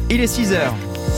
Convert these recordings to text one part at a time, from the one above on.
Il est 6h.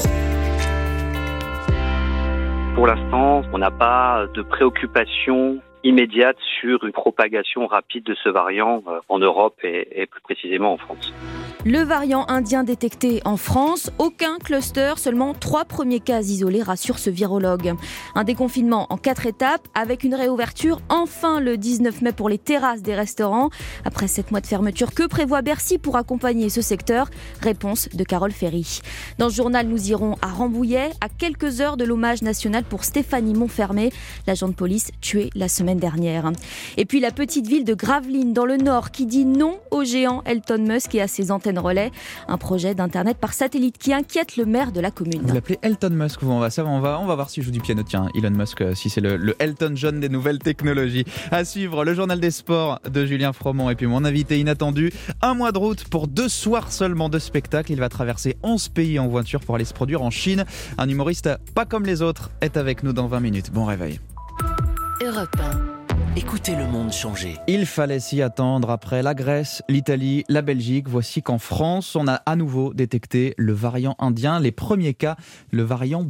Pour l'instant, on n'a pas de préoccupation immédiate sur une propagation rapide de ce variant en Europe et plus précisément en France. Le variant indien détecté en France, aucun cluster, seulement 3 premiers cas isolés, rassure ce virologue. Un déconfinement en 4 étapes avec une réouverture enfin le 19 mai pour les terrasses des restaurants. Après 7 mois de fermeture, que prévoit Bercy pour accompagner ce secteur ? Réponse de Carole Ferry. Dans ce journal, nous irons à Rambouillet, à quelques heures de l'hommage national pour Stéphanie Monfermé, l'agent de police tué la semaine dernière. Et puis la petite ville de Gravelines dans le Nord qui dit non au géant Elon Musk et à ses antennes relais. Un projet d'internet par satellite qui inquiète le maire de la commune. Vous l'appelez Elton Musk, on va voir s'il joue du piano. Tiens, Elon Musk, si c'est le Elton John des nouvelles technologies. À suivre, le journal des sports de Julien Fromont et puis mon invité inattendu. 1 mois de route pour 2 soirs seulement de spectacle. Il va traverser 11 pays en voiture pour aller se produire en Chine. Un humoriste pas comme les autres est avec nous dans 20 minutes. Bon réveil. Europe 1. Écoutez le monde changer. Il fallait s'y attendre. Après la Grèce, l'Italie, la Belgique, voici qu'en France, on a à nouveau détecté le variant indien. Les premiers cas, le variant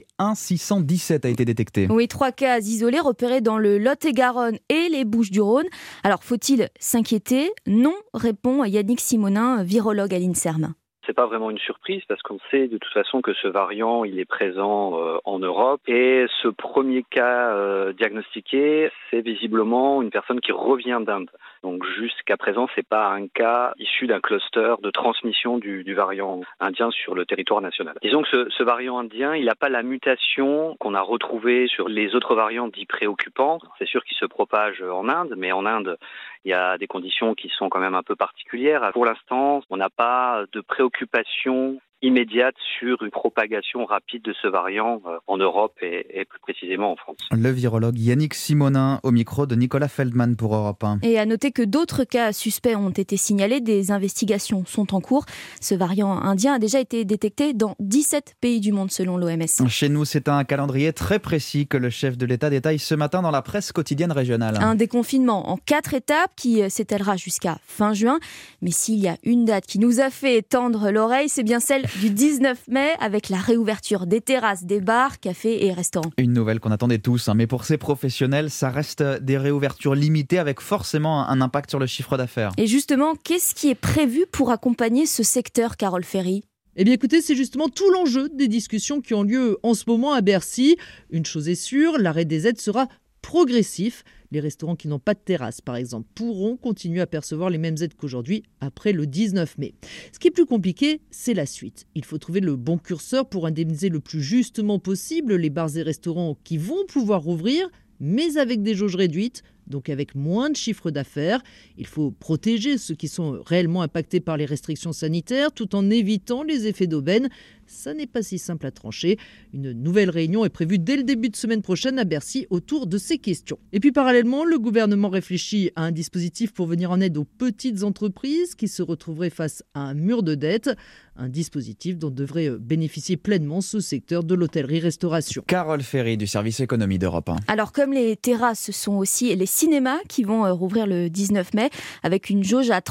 B1617 a été détecté. Oui, 3 cas isolés repérés dans le Lot-et-Garonne et les Bouches-du-Rhône. Alors, faut-il s'inquiéter ? Non, répond Yannick Simonin, virologue à l'INSERM. C'est pas vraiment une surprise parce qu'on sait de toute façon que ce variant il est présent en Europe et ce premier cas diagnostiqué c'est visiblement une personne qui revient d'Inde. Donc jusqu'à présent c'est pas un cas issu d'un cluster de transmission du variant indien sur le territoire national. Disons que ce variant indien il n'a pas la mutation qu'on a retrouvée sur les autres variants dits préoccupants. C'est sûr qu'il se propage en Inde, mais en Inde il y a des conditions qui sont quand même un peu particulières. Pour l'instant, on n'a pas de préoccupation immédiate sur une propagation rapide de ce variant en Europe et plus précisément en France. Le virologue Yannick Simonin au micro de Nicolas Feldman pour Europe 1. Et à noter que d'autres cas suspects ont été signalés, des investigations sont en cours. Ce variant indien a déjà été détecté dans 17 pays du monde selon l'OMS. Chez nous, c'est un calendrier très précis que le chef de l'État détaille ce matin dans la presse quotidienne régionale. Un déconfinement en 4 étapes qui s'étalera jusqu'à fin juin. Mais s'il y a une date qui nous a fait tendre l'oreille, c'est bien celle du 19 mai avec la réouverture des terrasses, des bars, cafés et restaurants. Une nouvelle qu'on attendait tous, mais pour ces professionnels, ça reste des réouvertures limitées avec forcément un impact sur le chiffre d'affaires. Et justement, qu'est-ce qui est prévu pour accompagner ce secteur, Carole Ferry ? Eh bien écoutez, c'est justement tout l'enjeu des discussions qui ont lieu en ce moment à Bercy. Une chose est sûre, l'arrêt des aides sera progressif. Les restaurants qui n'ont pas de terrasse, par exemple, pourront continuer à percevoir les mêmes aides qu'aujourd'hui après le 19 mai. Ce qui est plus compliqué, c'est la suite. Il faut trouver le bon curseur pour indemniser le plus justement possible les bars et restaurants qui vont pouvoir rouvrir, mais avec des jauges réduites, donc avec moins de chiffre d'affaires. Il faut protéger ceux qui sont réellement impactés par les restrictions sanitaires tout en évitant les effets d'aubaine. Ça n'est pas si simple à trancher. Une nouvelle réunion est prévue dès le début de semaine prochaine à Bercy autour de ces questions. Et puis parallèlement, le gouvernement réfléchit à un dispositif pour venir en aide aux petites entreprises qui se retrouveraient face à un mur de dette. Un dispositif dont devrait bénéficier pleinement ce secteur de l'hôtellerie-restauration. Carole Ferry du service économie d'Europe 1. Alors comme les terrasses, ce sont aussi les cinémas qui vont rouvrir le 19 mai avec une jauge à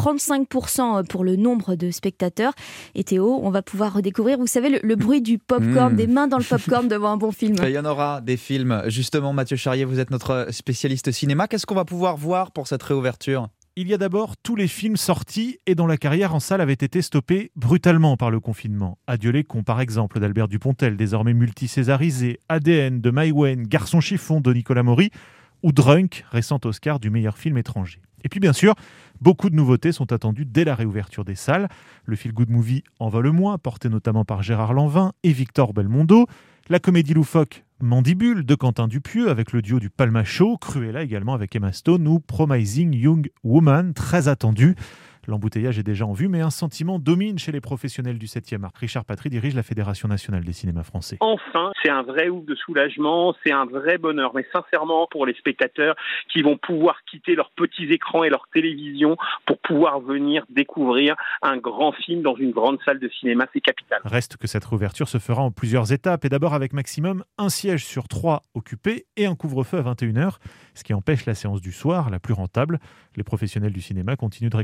35% pour le nombre de spectateurs. Et Théo, on va pouvoir redécouvrir, vous savez, le bruit du popcorn, des mains dans le popcorn devant un bon film. Il y en aura des films. Justement, Mathieu Charrier, vous êtes notre spécialiste cinéma. Qu'est-ce qu'on va pouvoir voir pour cette réouverture ? Il y a d'abord tous les films sortis et dont la carrière en salle avait été stoppée brutalement par le confinement. Adieu les cons, par exemple, d'Albert Dupontel, désormais multi-césarisé, ADN de Maïwenn, Garçon chiffon de Nicolas Maury ou Drunk, récent Oscar du meilleur film étranger. Et puis bien sûr, beaucoup de nouveautés sont attendues dès la réouverture des salles. Le feel-good movie En vole moins, porté notamment par Gérard Lanvin et Victor Belmondo. La comédie loufoque Mandibule de Quentin Dupieux avec le duo du Palma Show, Cruella également avec Emma Stone ou Promising Young Woman, très attendu. L'embouteillage est déjà en vue, mais un sentiment domine chez les professionnels du 7e art. Richard Patry dirige la Fédération nationale des cinémas français. Enfin, c'est un vrai ouf de soulagement, c'est un vrai bonheur. Mais sincèrement, pour les spectateurs qui vont pouvoir quitter leurs petits écrans et leur télévision pour pouvoir venir découvrir un grand film dans une grande salle de cinéma, c'est capital. Reste que cette réouverture se fera en plusieurs étapes et d'abord avec maximum un siège sur 3 occupé et un couvre-feu à 21h, ce qui empêche la séance du soir, la plus rentable. Les professionnels du cinéma continuent de réclamer que le ticket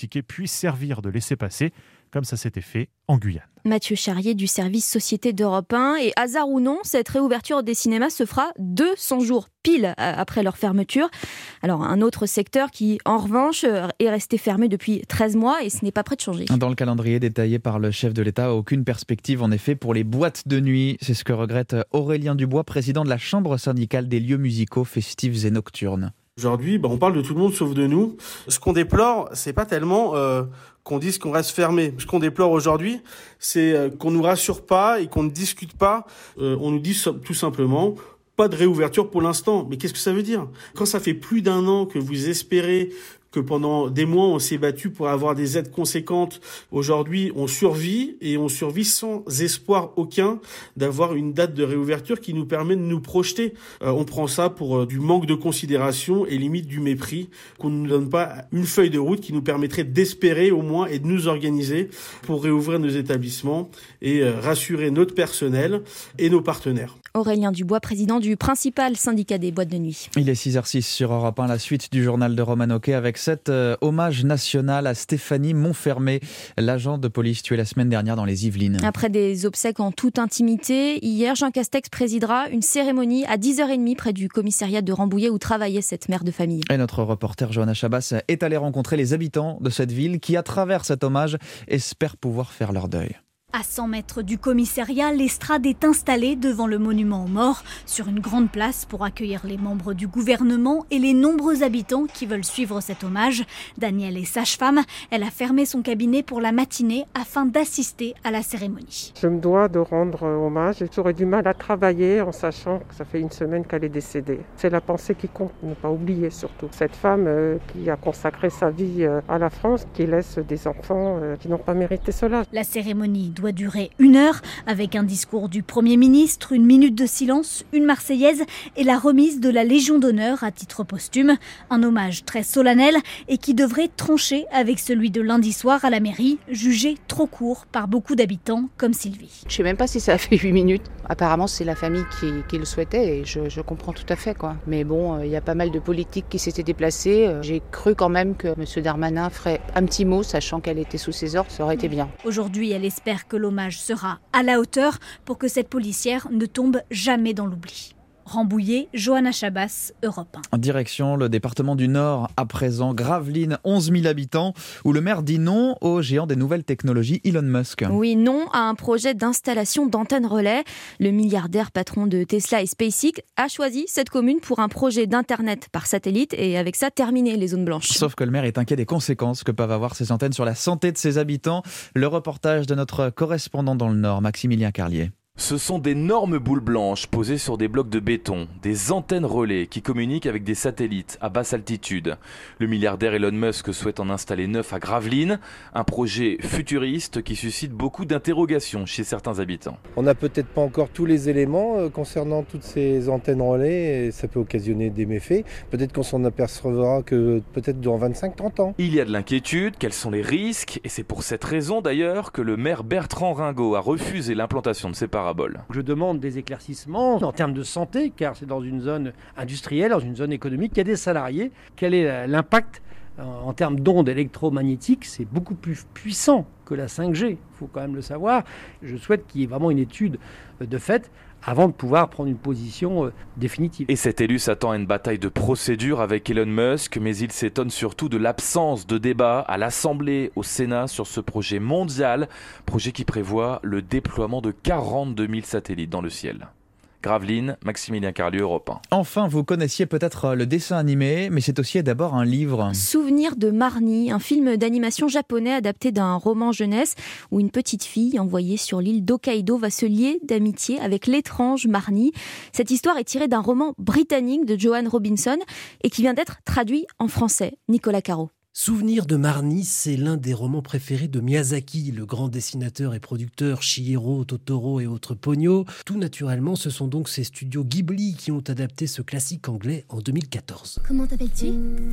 ticket puisse servir de laissez-passer, comme ça s'était fait en Guyane. Mathieu Charrier du service Société d'Europe 1. Et hasard ou non, cette réouverture des cinémas se fera 200 jours pile après leur fermeture. Alors un autre secteur qui, en revanche, est resté fermé depuis 13 mois et ce n'est pas prêt de changer. Dans le calendrier détaillé par le chef de l'État, aucune perspective en effet pour les boîtes de nuit. C'est ce que regrette Aurélien Dubois, président de la Chambre syndicale des lieux musicaux, festifs et nocturnes. Aujourd'hui, on parle de tout le monde sauf de nous. Ce qu'on déplore, c'est pas tellement qu'on dise qu'on reste fermé. Ce qu'on déplore aujourd'hui, c'est qu'on nous rassure pas et qu'on ne discute pas. On nous dit tout simplement pas de réouverture pour l'instant. Mais qu'est-ce que ça veut dire ? Quand ça fait plus d'un an que vous espérez que pendant des mois, on s'est battu pour avoir des aides conséquentes. Aujourd'hui, on survit et on survit sans espoir aucun d'avoir une date de réouverture qui nous permet de nous projeter. On prend ça pour du manque de considération et limite du mépris, qu'on ne nous donne pas une feuille de route qui nous permettrait d'espérer au moins et de nous organiser pour réouvrir nos établissements et rassurer notre personnel et nos partenaires. Aurélien Dubois, président du principal syndicat des boîtes de nuit. Il est 6h06 sur Europe 1, la suite du journal de Roman Hockey avec cet hommage national à Stéphanie Montfermé, l'agent de police tué la semaine dernière dans les Yvelines. Après des obsèques en toute intimité, hier, Jean Castex présidera une cérémonie à 10h30 près du commissariat de Rambouillet où travaillait cette mère de famille. Et notre reporter Johanna Chabas est allée rencontrer les habitants de cette ville qui, à travers cet hommage, espèrent pouvoir faire leur deuil. À 100 mètres du commissariat, l'estrade est installée devant le monument aux morts, sur une grande place pour accueillir les membres du gouvernement et les nombreux habitants qui veulent suivre cet hommage. Danielle est sage-femme. Elle a fermé son cabinet pour la matinée afin d'assister à la cérémonie. Je me dois de rendre hommage. J'aurais du mal à travailler en sachant que ça fait une semaine qu'elle est décédée. C'est la pensée qui compte, ne pas oublier surtout. Cette femme qui a consacré sa vie à la France, qui laisse des enfants qui n'ont pas mérité cela. La cérémonie doit durer 1 heure avec un discours du Premier ministre, 1 minute de silence, une Marseillaise et la remise de la Légion d'honneur à titre posthume. Un hommage très solennel et qui devrait trancher avec celui de lundi soir à la mairie, jugé trop court par beaucoup d'habitants comme Sylvie. Je ne sais même pas si ça a fait 8 minutes. Apparemment, c'est la famille qui le souhaitait et je comprends tout à fait, quoi. Mais bon, il y a pas mal de politiques qui s'étaient déplacés. J'ai cru quand même que M. Darmanin ferait un petit mot, sachant qu'elle était sous ses ordres, ça aurait été bien. Aujourd'hui, elle espère que l'hommage sera à la hauteur pour que cette policière ne tombe jamais dans l'oubli. Rambouillet, Johanna Chabas, Europe 1. En direction le département du Nord, à présent, Gravelines, 11 000 habitants, où le maire dit non au géant des nouvelles technologies Elon Musk. Oui, non à un projet d'installation d'antennes relais. Le milliardaire patron de Tesla et SpaceX a choisi cette commune pour un projet d'internet par satellite et avec ça terminer les zones blanches. Sauf que le maire est inquiet des conséquences que peuvent avoir ces antennes sur la santé de ses habitants. Le reportage de notre correspondant dans le Nord, Maximilien Carlier. Ce sont d'énormes boules blanches posées sur des blocs de béton, des antennes relais qui communiquent avec des satellites à basse altitude. Le milliardaire Elon Musk souhaite en installer 9 à Gravelines, un projet futuriste qui suscite beaucoup d'interrogations chez certains habitants. On n'a peut-être pas encore tous les éléments concernant toutes ces antennes relais et ça peut occasionner des méfaits. Peut-être qu'on s'en apercevra que peut-être dans 25-30 ans. Il y a de l'inquiétude, quels sont les risques ? Et c'est pour cette raison d'ailleurs que le maire Bertrand Ringot a refusé l'implantation de ces parabole. Je demande des éclaircissements en termes de santé, car c'est dans une zone industrielle, dans une zone économique, il y a des salariés. Quel est l'impact en termes d'ondes électromagnétiques? C'est beaucoup plus puissant que la 5G, il faut quand même le savoir. Je souhaite qu'il y ait vraiment une étude de fait avant de pouvoir prendre une position définitive. Et cet élu s'attend à une bataille de procédure avec Elon Musk, mais il s'étonne surtout de l'absence de débat à l'Assemblée, au Sénat, sur ce projet mondial, projet qui prévoit le déploiement de 42 000 satellites dans le ciel. Gravelines, Maximilien Carlier, Europe 1. Enfin, vous connaissiez peut-être le dessin animé, mais c'est aussi d'abord un livre. Souvenir de Marnie, un film d'animation japonais adapté d'un roman jeunesse où une petite fille envoyée sur l'île d'Hokkaido va se lier d'amitié avec l'étrange Marnie. Cette histoire est tirée d'un roman britannique de Joanne Robinson et qui vient d'être traduit en français. Nicolas Caro. Souvenir de Marnie, c'est l'un des romans préférés de Miyazaki, le grand dessinateur et producteur Chihiro, Totoro et autres Ponyo. Tout naturellement, ce sont donc ces studios Ghibli qui ont adapté ce classique anglais en 2014. Comment t'appelles-tu ?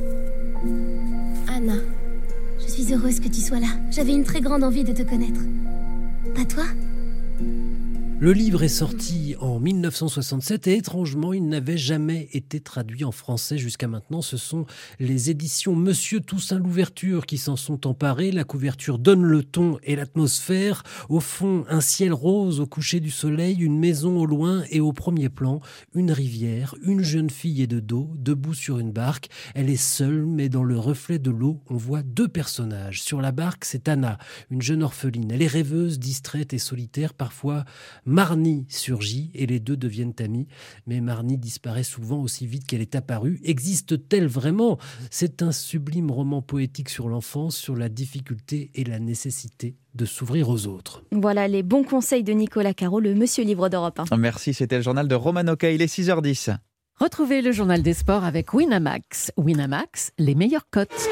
Anna. Je suis heureuse que tu sois là. J'avais une très grande envie de te connaître. Pas toi ? Le livre est sorti en 1967 et étrangement, il n'avait jamais été traduit en français jusqu'à maintenant. Ce sont les éditions Monsieur Toussaint Louverture qui s'en sont emparées. La couverture donne le ton et l'atmosphère. Au fond, un ciel rose au coucher du soleil, une maison au loin et au premier plan, une rivière, une jeune fille et de dos, debout sur une barque. Elle est seule, mais dans le reflet de l'eau, on voit deux personnages. Sur la barque, c'est Anna, une jeune orpheline. Elle est rêveuse, distraite et solitaire. Parfois, Marnie surgit et les deux deviennent amis. Mais Marnie disparaît souvent aussi vite qu'elle est apparue. Existe-t-elle vraiment ? C'est un sublime roman poétique sur l'enfance, sur la difficulté et la nécessité de s'ouvrir aux autres. Voilà les bons conseils de Nicolas Caro, le Monsieur Livre d'Europe 1. Merci, c'était le journal de Roman Oka, il est 6h10. Retrouvez le journal des sports avec Winamax. Winamax, les meilleures cotes.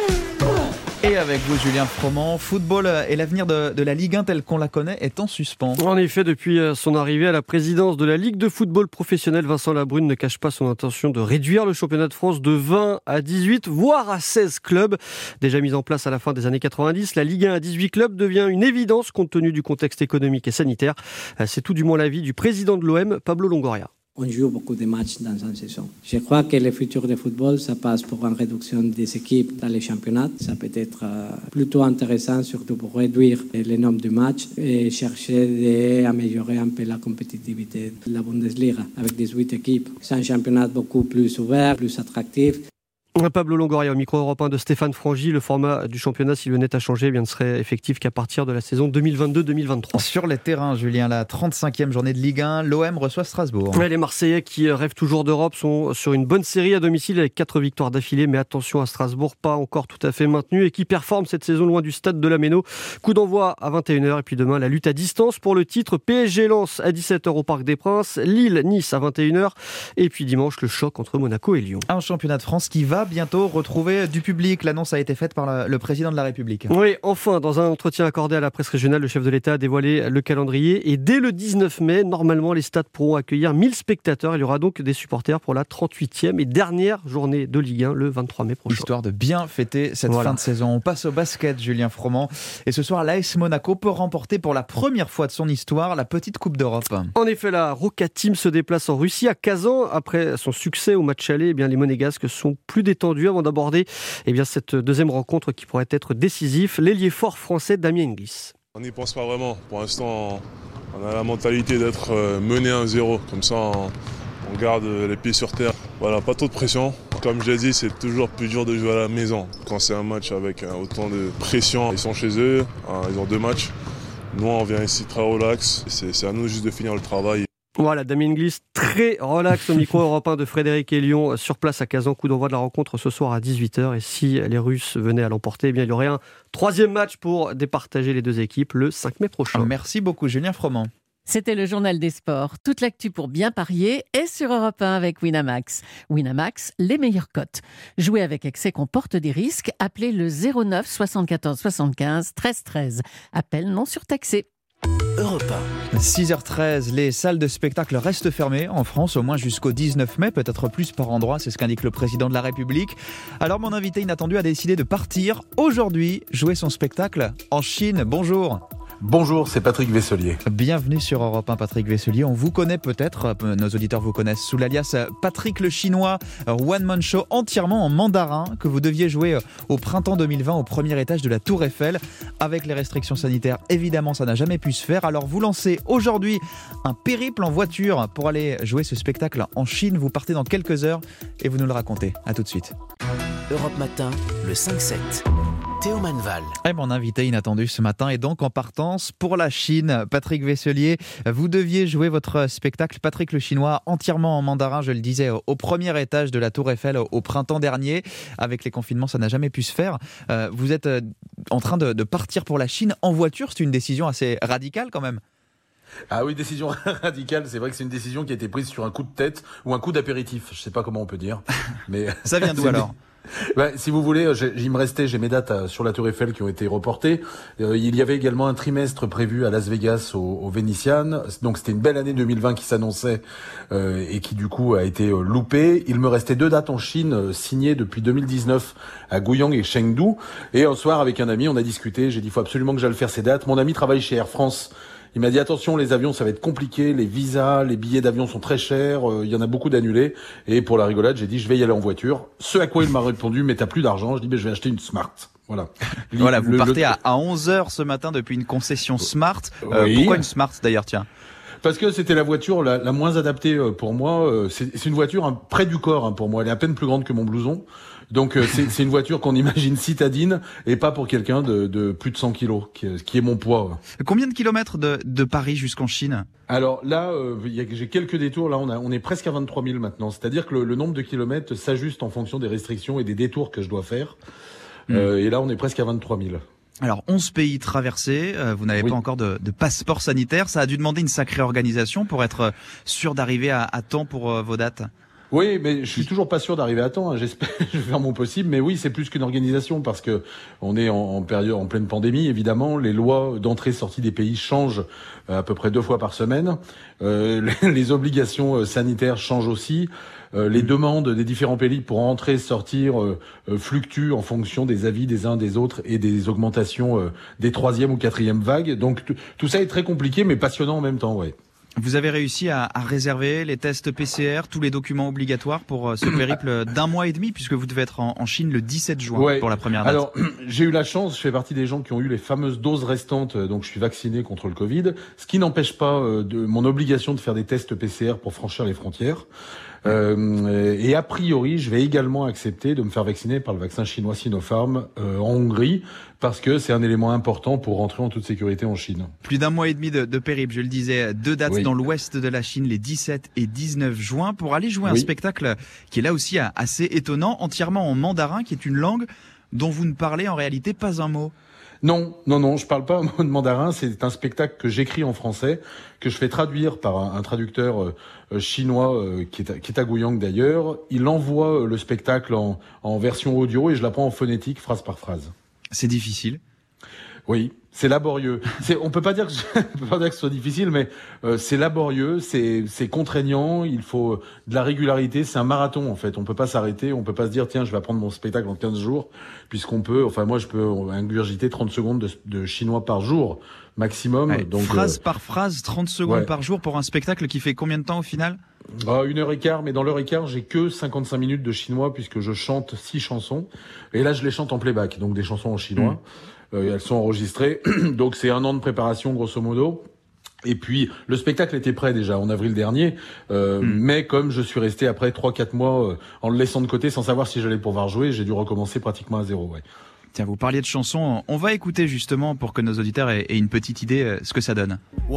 Et avec vous, Julien Froment, football et l'avenir de la Ligue 1 telle qu'on la connaît est en suspens. En effet, depuis son arrivée à la présidence de la Ligue de football professionnel, Vincent Labrune ne cache pas son intention de réduire le championnat de France de 20 à 18, voire à 16 clubs. Déjà mise en place à la fin des années 90, la Ligue 1 à 18 clubs devient une évidence compte tenu du contexte économique et sanitaire. C'est tout du moins l'avis du président de l'OM, Pablo Longoria. On joue beaucoup de matchs dans une saison. Je crois que le futur du football, ça passe pour une réduction des équipes dans les championnats. Ça peut être plutôt intéressant, surtout pour réduire le nombre de matchs et chercher d'améliorer un peu la compétitivité de la Bundesliga avec 18 équipes. C'est un championnat beaucoup plus ouvert, plus attractif. Pablo Longoria au micro européen de Stéphane Frangy. Le format du championnat, s'il venait à changer, ne serait effectif qu'à partir de la saison 2022-2023. Sur les terrains, Julien, la 35e journée de Ligue 1, l'OM reçoit Strasbourg. Ouais, les Marseillais qui rêvent toujours d'Europe sont sur une bonne série à domicile avec 4 victoires d'affilée, mais attention à Strasbourg, pas encore tout à fait maintenu et qui performe cette saison loin du stade de la Méno. Coup d'envoi à 21h et puis demain la lutte à distance pour le titre. PSG Lens à 17h au Parc des Princes, Lille-Nice à 21h et puis dimanche le choc entre Monaco et Lyon. Un championnat de France qui va bientôt retrouver du public. L'annonce a été faite par le président de la République. Oui, enfin, dans un entretien accordé à la presse régionale, le chef de l'État a dévoilé le calendrier et dès le 19 mai, normalement, les stades pourront accueillir 1000 spectateurs. Il y aura donc des supporters pour la 38e et dernière journée de Ligue 1 le 23 mai prochain. Histoire de bien fêter cette fin de saison. On passe au basket, Julien Froment. Et ce soir, l'AS Monaco peut remporter pour la première fois de son histoire la petite Coupe d'Europe. En effet, la Roca Team se déplace en Russie à Kazan. Après son succès au match aller, les Monégasques sont plus détendus avant d'aborder cette deuxième rencontre qui pourrait être décisive. L'ailier fort français Damien Inglis. On n'y pense pas vraiment. Pour l'instant, on a la mentalité d'être mené 1-0. Comme ça, on garde les pieds sur terre. Voilà, pas trop de pression. Comme je l'ai dit, c'est toujours plus dur de jouer à la maison. Quand c'est un match avec autant de pression, ils sont chez eux, ils ont 2 matchs. Nous, on vient ici très relax. C'est à nous juste de finir le travail. Voilà, Damien Inglis, très relax au micro européen de Frédéric Elion sur place à Kazan. Coup d'envoi de la rencontre ce soir à 18h. Et si les Russes venaient à l'emporter, il y aurait un 3e match pour départager les deux équipes le 5 mai prochain. Merci beaucoup, Julien Froment. C'était le journal des sports. Toute l'actu pour bien parier est sur Europe 1 avec Winamax. Winamax, les meilleures cotes. Jouer avec excès comporte des risques. Appelez le 09 74 75 13 13. Appel non surtaxé. Europe 1. 6h13, les salles de spectacle restent fermées en France, au moins jusqu'au 19 mai, peut-être plus par endroit, c'est ce qu'indique le président de la République. Alors mon invité inattendu a décidé de partir aujourd'hui jouer son spectacle en Chine. Bonjour. Bonjour, c'est Patrick Vesselier. Bienvenue sur Europe 1, Patrick Vesselier. On vous connaît peut-être, nos auditeurs vous connaissent sous l'alias Patrick le Chinois, one-man show entièrement en mandarin que vous deviez jouer au printemps 2020 au premier étage de la Tour Eiffel. Avec les restrictions sanitaires, évidemment, ça n'a jamais pu se faire. Alors vous lancez aujourd'hui un périple en voiture pour aller jouer ce spectacle en Chine. Vous partez dans quelques heures et vous nous le racontez. À tout de suite. Europe Matin, le 5-7. Théo Manval. Et mon invité inattendu ce matin est donc en partance pour la Chine. Patrick Vesselier, vous deviez jouer votre spectacle Patrick le Chinois entièrement en mandarin, je le disais, au premier étage de la Tour Eiffel au printemps dernier. Avec les confinements, ça n'a jamais pu se faire. Vous êtes en train de partir pour la Chine en voiture. C'est une décision assez radicale quand même. Ah oui, décision radicale. C'est vrai que c'est une décision qui a été prise sur un coup de tête ou un coup d'apéritif. Je sais pas comment on peut dire. Mais ça vient d'où alors ? Si vous voulez, j'ai mes dates sur la Tour Eiffel qui ont été reportées. Il y avait également un trimestre prévu à Las Vegas au Venetian. Donc c'était une belle année 2020 qui s'annonçait et qui du coup a été loupée. Il me restait 2 dates en Chine signées depuis 2019 à Guiyang et Chengdu. Et un soir avec un ami, on a discuté. J'ai dit il faut absolument que j'aille faire ces dates. Mon ami travaille chez Air France. Il m'a dit attention, les avions ça va être compliqué, les visas, les billets d'avion sont très chers, il y en a beaucoup d'annulés. Et pour la rigolade, j'ai dit je vais y aller en voiture. Ce à quoi il m'a répondu mais t'as plus d'argent. Je dis mais je vais acheter une Smart. Voilà. Voilà, vous partez à 11h ce matin depuis une concession Smart. Oui. Pourquoi une Smart d'ailleurs, tiens? Parce que c'était la voiture la moins adaptée pour moi. C'est une voiture près du corps pour moi. Elle est à peine plus grande que mon blouson. Donc c'est une voiture qu'on imagine citadine et pas pour quelqu'un de plus de 100 kilos, qui est mon poids. Combien de kilomètres de Paris jusqu'en Chine? Alors là, j'ai quelques détours. Là, on est presque à 23 000 maintenant. C'est-à-dire que le nombre de kilomètres s'ajuste en fonction des restrictions et des détours que je dois faire. Et là, on est presque à 23 000. Alors, 11 pays traversés, vous n'avez pas encore de passeport sanitaire. Ça a dû demander une sacrée organisation pour être sûr d'arriver à temps pour vos dates. Oui, mais je suis toujours pas sûr d'arriver à temps. J'espère, je vais faire mon possible. Mais oui, c'est plus qu'une organisation parce que on est en période, en pleine pandémie, évidemment. Les lois d'entrée-sortie des pays changent à peu près 2 fois par semaine. Les obligations sanitaires changent aussi. Les demandes des différents pays pour entrer, sortir, fluctuent en fonction des avis des uns des autres et des augmentations des 3e ou 4e vagues. Donc tout ça est très compliqué, mais passionnant en même temps, ouais. Vous avez réussi à réserver les tests PCR, tous les documents obligatoires pour ce périple d'1 mois et demi, puisque vous devez être en Chine le 17 juin pour la première date. Alors, j'ai eu la chance, je fais partie des gens qui ont eu les fameuses doses restantes, donc je suis vacciné contre le Covid, ce qui n'empêche pas de mon obligation de faire des tests PCR pour franchir les frontières. Et a priori, je vais également accepter de me faire vacciner par le vaccin chinois Sinopharm en Hongrie, parce que c'est un élément important pour rentrer en toute sécurité en Chine. Plus d'1 mois et demi de périple, je le disais, 2 dates dans l'ouest de la Chine, les 17 et 19 juin, pour aller jouer un spectacle qui est là aussi assez étonnant, entièrement en mandarin, qui est une langue dont vous ne parlez en réalité pas un mot. Non, je parle pas un mot de mandarin, c'est un spectacle que j'écris en français, que je fais traduire par un traducteur chinois qui est à Guiyang d'ailleurs. Il envoie le spectacle en version audio et je l'apprends en phonétique, phrase par phrase. C'est difficile? Oui, c'est laborieux. On peut pas dire que ce soit difficile, mais c'est laborieux, c'est contraignant. Il faut de la régularité. C'est un marathon en fait. On peut pas s'arrêter. On peut pas se dire tiens, je vais apprendre mon spectacle en 15 jours, puisqu'on peut. Enfin moi, je peux ingurgiter 30 secondes de chinois par jour maximum. Ouais, donc phrase par phrase, 30 secondes par jour pour un spectacle qui fait combien de temps au final? 1h15, mais dans l'1h15, j'ai que 55 minutes de chinois puisque je chante 6 chansons. Et là, je les chante en playback, donc des chansons en chinois. Elles sont enregistrées. Donc c'est 1 an de préparation, grosso modo. Et puis, le spectacle était prêt déjà en avril dernier. Mais comme je suis resté après 3-4 mois en le laissant de côté sans savoir si j'allais pouvoir jouer, j'ai dû recommencer pratiquement à zéro. Tiens, vous parliez de chansons. On va écouter justement pour que nos auditeurs aient une petite idée ce que ça donne.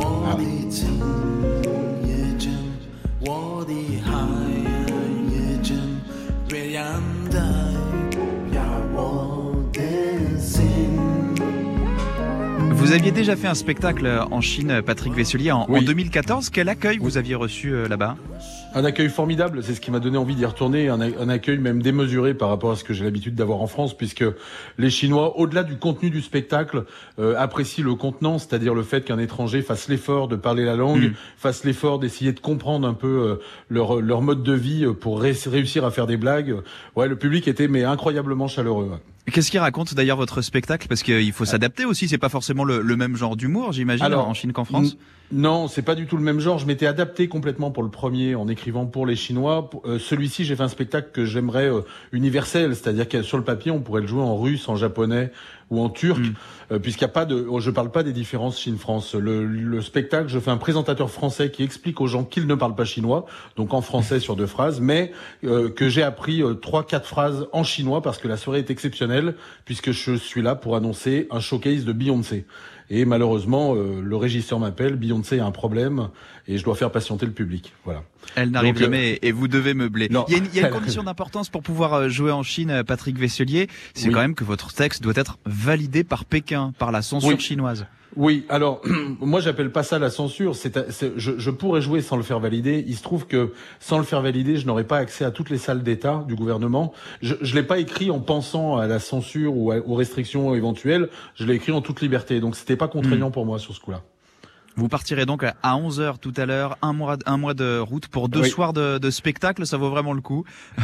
Vous aviez déjà fait un spectacle en Chine, Patrick Vesselier, en 2014. Quel accueil vous aviez reçu là-bas? Un accueil formidable, c'est ce qui m'a donné envie d'y retourner, un accueil même démesuré par rapport à ce que j'ai l'habitude d'avoir en France, puisque les Chinois, au-delà du contenu du spectacle, apprécient le contenant, c'est-à-dire le fait qu'un étranger fasse l'effort de parler la langue, fasse l'effort d'essayer de comprendre un peu leur mode de vie pour réussir à faire des blagues. Ouais, le public était incroyablement chaleureux. Qu'est-ce qui raconte d'ailleurs votre spectacle? Parce qu'il faut s'adapter aussi, c'est pas forcément le même genre d'humour, j'imagine, en Chine qu'en France. Non, c'est pas du tout le même genre. Je m'étais adapté complètement pour le premier en écrivant pour les Chinois. Celui-ci, j'ai fait un spectacle que j'aimerais universel, c'est-à-dire que sur le papier, on pourrait le jouer en russe, en japonais ou en turc, puisqu'il n'y a pas je parle pas des différences Chine-France. Le spectacle, je fais un présentateur français qui explique aux gens qu'ils ne parlent pas chinois, donc en français sur 2 phrases, mais que j'ai appris 3-4 phrases en chinois parce que la soirée est exceptionnelle, puisque je suis là pour annoncer un showcase de Beyoncé. Et malheureusement, le régisseur m'appelle, Beyoncé a un problème et je dois faire patienter le public. Voilà. Elle n'arrive jamais et vous devez meubler. Il y a une condition d'importance pour pouvoir jouer en Chine, Patrick Vesselier, c'est quand même que votre texte doit être validé par Pékin, par la censure chinoise. Oui, alors moi j'appelle pas ça la censure. Je pourrais jouer sans le faire valider. Il se trouve que sans le faire valider, je n'aurais pas accès à toutes les salles d'État du gouvernement. Je l'ai pas écrit en pensant à la censure ou aux restrictions éventuelles. Je l'ai écrit en toute liberté. Donc c'était pas contraignant pour moi sur ce coup-là. Vous partirez donc à 11h tout à l'heure, un mois de route pour 2 soirs de spectacle, ça vaut vraiment le coup.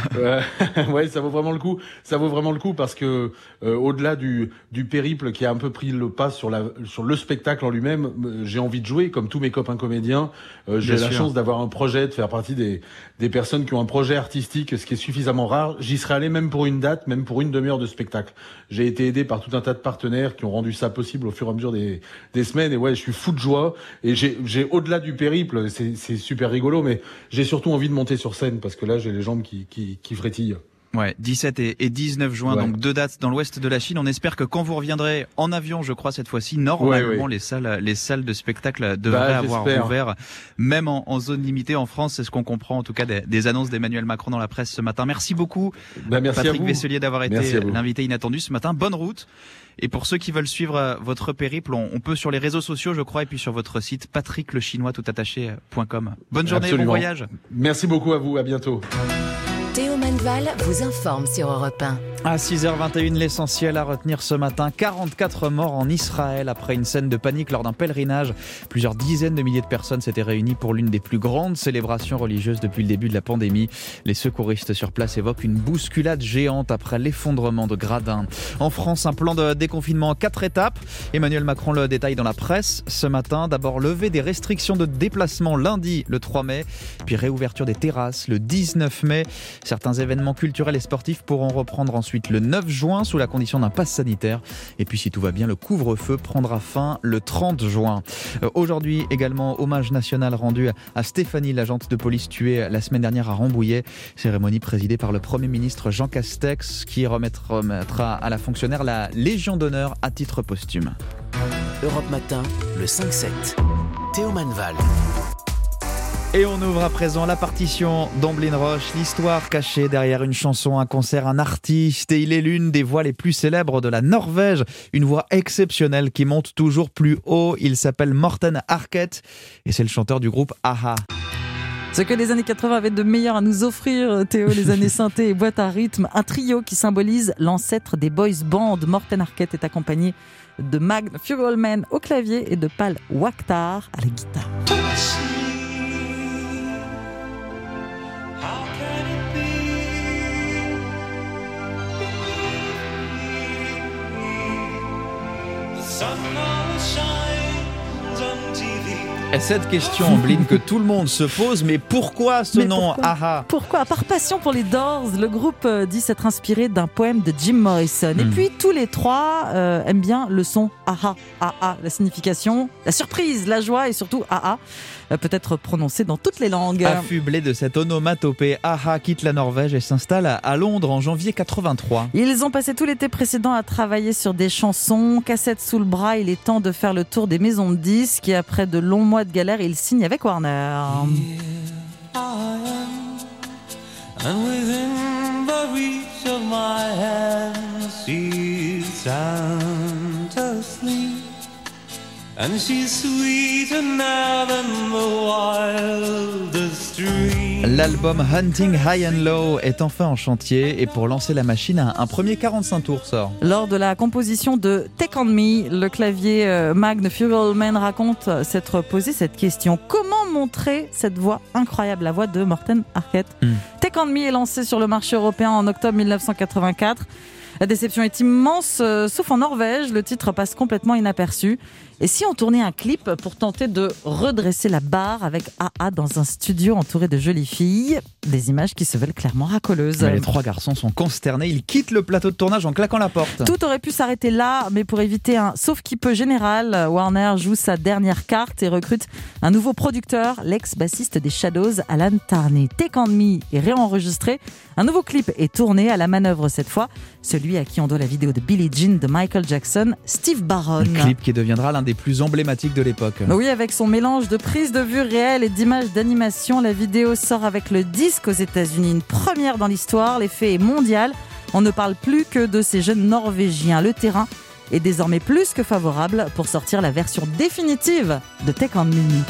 Ouais, ça vaut vraiment le coup. Ça vaut vraiment le coup parce que au-delà du périple qui a un peu pris le pas sur le spectacle en lui-même, j'ai envie de jouer comme tous mes copains comédiens. J'ai la chance d'avoir un projet, de faire partie des personnes qui ont un projet artistique, ce qui est suffisamment rare. J'y serais allé même pour une date, même pour une demi-heure de spectacle. J'ai été aidé par tout un tas de partenaires qui ont rendu ça possible au fur et à mesure des semaines. Et ouais, je suis fou de joie. Et j'ai au-delà du périple, c'est super rigolo, mais j'ai surtout envie de monter sur scène parce que là, j'ai les jambes qui frétillent. Ouais, 17 et 19 juin, donc 2 dates dans l'ouest de la Chine. On espère que quand vous reviendrez en avion, je crois cette fois-ci, normalement les salles de spectacle devraient avoir ouvert, même en zone limitée en France. C'est ce qu'on comprend en tout cas des annonces d'Emmanuel Macron dans la presse ce matin. Merci beaucoup, Patrick Vesselier, d'avoir été l'invité inattendu ce matin. Bonne route. Et pour ceux qui veulent suivre votre périple, on peut sur les réseaux sociaux, je crois, et puis sur votre site patricklechinois.com. Bonne journée, bon voyage. Merci beaucoup à vous, à bientôt. Théo Manval vous informe sur Europe 1. À 6h21, l'essentiel à retenir ce matin. 44 morts en Israël après une scène de panique lors d'un pèlerinage. Plusieurs dizaines de milliers de personnes s'étaient réunies pour l'une des plus grandes célébrations religieuses depuis le début de la pandémie. Les secouristes sur place évoquent une bousculade géante après l'effondrement de gradins. En France, un plan de déconfinement en 4 étapes. Emmanuel Macron le détaille dans la presse ce matin. D'abord, levée des restrictions de déplacement lundi, le 3 mai. Puis réouverture des terrasses le 19 mai. Certains événements culturels et sportifs pourront reprendre ensuite le 9 juin sous la condition d'un pass sanitaire. Et puis si tout va bien, le couvre-feu prendra fin le 30 juin. Aujourd'hui également, hommage national rendu à Stéphanie, l'agente de police tuée la semaine dernière à Rambouillet. Cérémonie présidée par le Premier ministre Jean Castex qui remettra à la fonctionnaire la Légion d'honneur à titre posthume. Europe Matin, le 5-7. Théo Manval. Et on ouvre à présent la partition d'Amblin Roche, l'histoire cachée derrière une chanson, un concert, un artiste. Et il est l'une des voix les plus célèbres de la Norvège. Une voix exceptionnelle qui monte toujours plus haut. Il s'appelle Morten Harket et c'est le chanteur du groupe a-ha. Ce que les années 80 avaient de meilleur à nous offrir, Théo, les années synthé et boîte à rythme. Un trio qui symbolise l'ancêtre des boys bands. Morten Harket est accompagné de Magne Furuholmen au clavier et de Pal Wakhtar à la guitare. Et cette question, Amblin, que tout le monde se pose, mais pourquoi ce nom, a-ha ? Pourquoi ? Par passion pour les Doors, le groupe dit s'être inspiré d'un poème de Jim Morrison. Et puis tous les trois aiment bien le son a-ha, a-ha, la signification, la surprise, la joie et surtout a-ha, peut-être prononcé dans toutes les langues. Affublé de cette onomatopée, a-ha quitte la Norvège et s'installe à Londres en janvier 83. Ils ont passé tout l'été précédent à travailler sur des chansons, cassettes sous le bras. Il est temps de faire le tour des maisons de disques et après de longs mois de galère, ils signent avec Warner. And within the reach of my hand, she's sound asleep. And she's sweeter now than the wildest dream. L'album Hunting High and Low est enfin en chantier et pour lancer la machine, un premier 45 tours sort. Lors de la composition de Take On Me, le clavier Magne Furuholmen raconte s'être posé cette question. Comment montrer cette voix incroyable, la voix de Morten Harket Take On Me est lancé sur le marché européen en octobre 1984. La déception est immense, sauf en Norvège, le titre passe complètement inaperçu. Et si on tournait un clip pour tenter de redresser la barre avec a-ha dans un studio entouré de jolies filles, des images qui se veulent clairement racoleuses. Mais les trois garçons sont consternés, ils quittent le plateau de tournage en claquant la porte. Tout aurait pu s'arrêter là, mais pour éviter un sauf-qui-peut général, Warner joue sa dernière carte et recrute un nouveau producteur, l'ex-bassiste des Shadows, Alan Tarney. Take On Me est réenregistré, un nouveau clip est tourné à la manœuvre cette fois, celui à qui on doit la vidéo de Billie Jean de Michael Jackson, Steve Barron. Un clip qui deviendra l'un des plus emblématiques de l'époque. Oui, avec son mélange de prises de vue réelles et d'images d'animation, la vidéo sort avec le disque aux États-Unis, une première dans l'histoire, l'effet est mondial. On ne parle plus que de ces jeunes Norvégiens. Le terrain est désormais plus que favorable pour sortir la version définitive de Take On Me.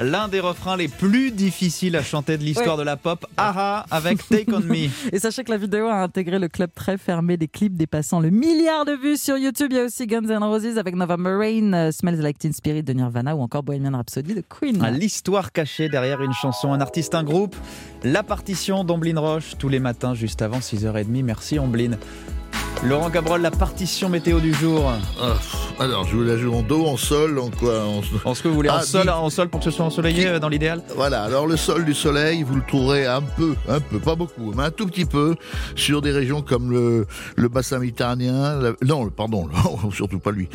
l'un des refrains les plus difficiles à chanter de l'histoire de la pop, A-ha avec Take On Me. Et sachez que la vidéo a intégré le club très fermé des clips dépassant le milliard de vues sur YouTube. Il y a aussi Guns N' Roses avec November Rain, Smells Like Teen Spirit de Nirvana ou encore Bohemian Rhapsody de Queen. L'histoire cachée derrière une chanson, un artiste, un groupe, la partition d'Omblin Roche tous les matins juste avant 6h30. Merci Omblin. Laurent Cabrol, la partition météo du jour. Alors, je vous la joue en do, en sol, en quoi En ce que vous voulez, en sol pour que ce soit ensoleillé dans l'idéal. Voilà, alors le sol du soleil, vous le trouverez un peu, pas beaucoup, mais un tout petit peu, sur des régions comme le bassin méditerranéen, surtout pas lui,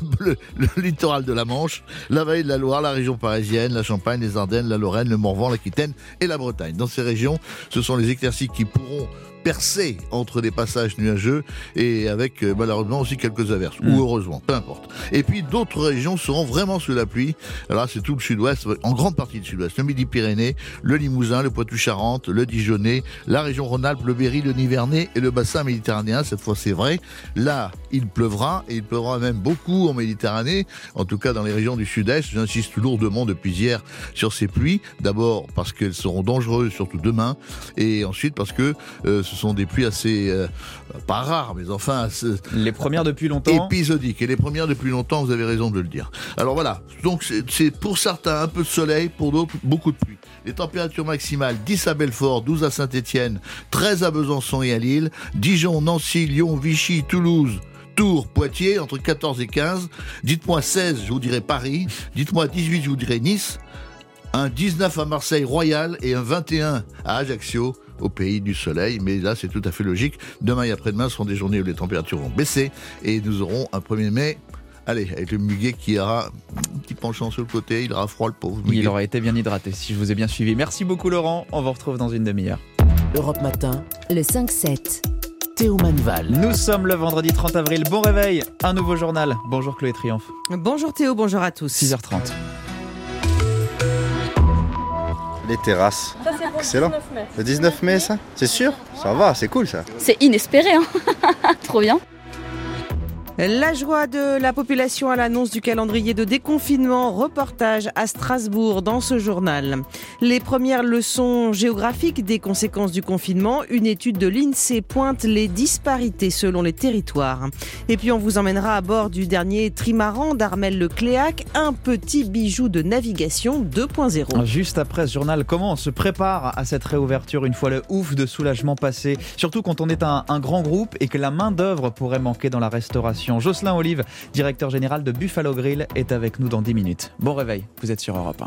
le littoral de la Manche, la vallée de la Loire, la région parisienne, la Champagne, les Ardennes, la Lorraine, le Morvan, l'Aquitaine et la Bretagne. Dans ces régions, ce sont les éclaircies qui pourront percer entre des passages nuageux et avec malheureusement aussi quelques averses, ou heureusement, peu importe. Et puis d'autres régions seront vraiment sous la pluie. Alors là, c'est tout le sud-ouest, en grande partie du sud-ouest, le Midi-Pyrénées, le Limousin, le Poitou-Charentes, le Dijonnais, la région Rhône-Alpes, le Berry, le Nivernais et le bassin méditerranéen. Cette fois, c'est vrai. Là, il pleuvra, et il pleuvra même beaucoup en Méditerranée, en tout cas dans les régions du sud-est. J'insiste lourdement depuis hier sur ces pluies. D'abord parce qu'elles seront dangereuses, surtout demain, et ensuite parce que ce sont des pluies assez, pas rares, mais enfin... Les premières depuis longtemps. Épisodiques. Et les premières depuis longtemps, vous avez raison de le dire. Alors voilà, donc c'est pour certains un peu de soleil, pour d'autres beaucoup de pluie. Les températures maximales, 10 à Belfort, 12 à Saint-Étienne, 13 à Besançon et à Lille, Dijon, Nancy, Lyon, Vichy, Toulouse, Tours, Poitiers, entre 14 et 15. Dites-moi 16, je vous dirai Paris. Dites-moi 18, je vous dirai Nice. Un 19 à Marseille, Royal, et un 21 à Ajaccio, au pays du soleil. Mais là, c'est tout à fait logique. Demain et après-demain seront des journées où les températures vont baisser et nous aurons un 1er mai... Allez, avec le muguet qui aura un petit penchant sur le côté, il aura froid le pauvre muguet. Il aura été bien hydraté, si je vous ai bien suivi. Merci beaucoup Laurent, on vous retrouve dans une demi-heure. Europe Matin, le 5-7. Théo Manval. Nous sommes le vendredi 30 avril, bon réveil, un nouveau journal. Bonjour Chloé Triomphe. Bonjour Théo, bonjour à tous. 6h30. Les terrasses. Ça, c'est pour excellent. Le 19 mai. Le 19 mai, ça? C'est sûr? Ça va, c'est cool ça. C'est inespéré, hein. Trop bien. La joie de la population à l'annonce du calendrier de déconfinement, reportage à Strasbourg dans ce journal. Les premières leçons géographiques des conséquences du confinement, une étude de l'INSEE pointe les disparités selon les territoires. Et puis on vous emmènera à bord du dernier trimaran d'Armel Lecléac, un petit bijou de navigation 2.0. Juste après ce journal, comment on se prépare à cette réouverture une fois le ouf de soulagement passé, surtout quand on est un grand groupe et que la main d'œuvre pourrait manquer dans la restauration. Jocelyn Olive, directeur général de Buffalo Grill, est avec nous dans 10 minutes. Bon réveil, vous êtes sur Europe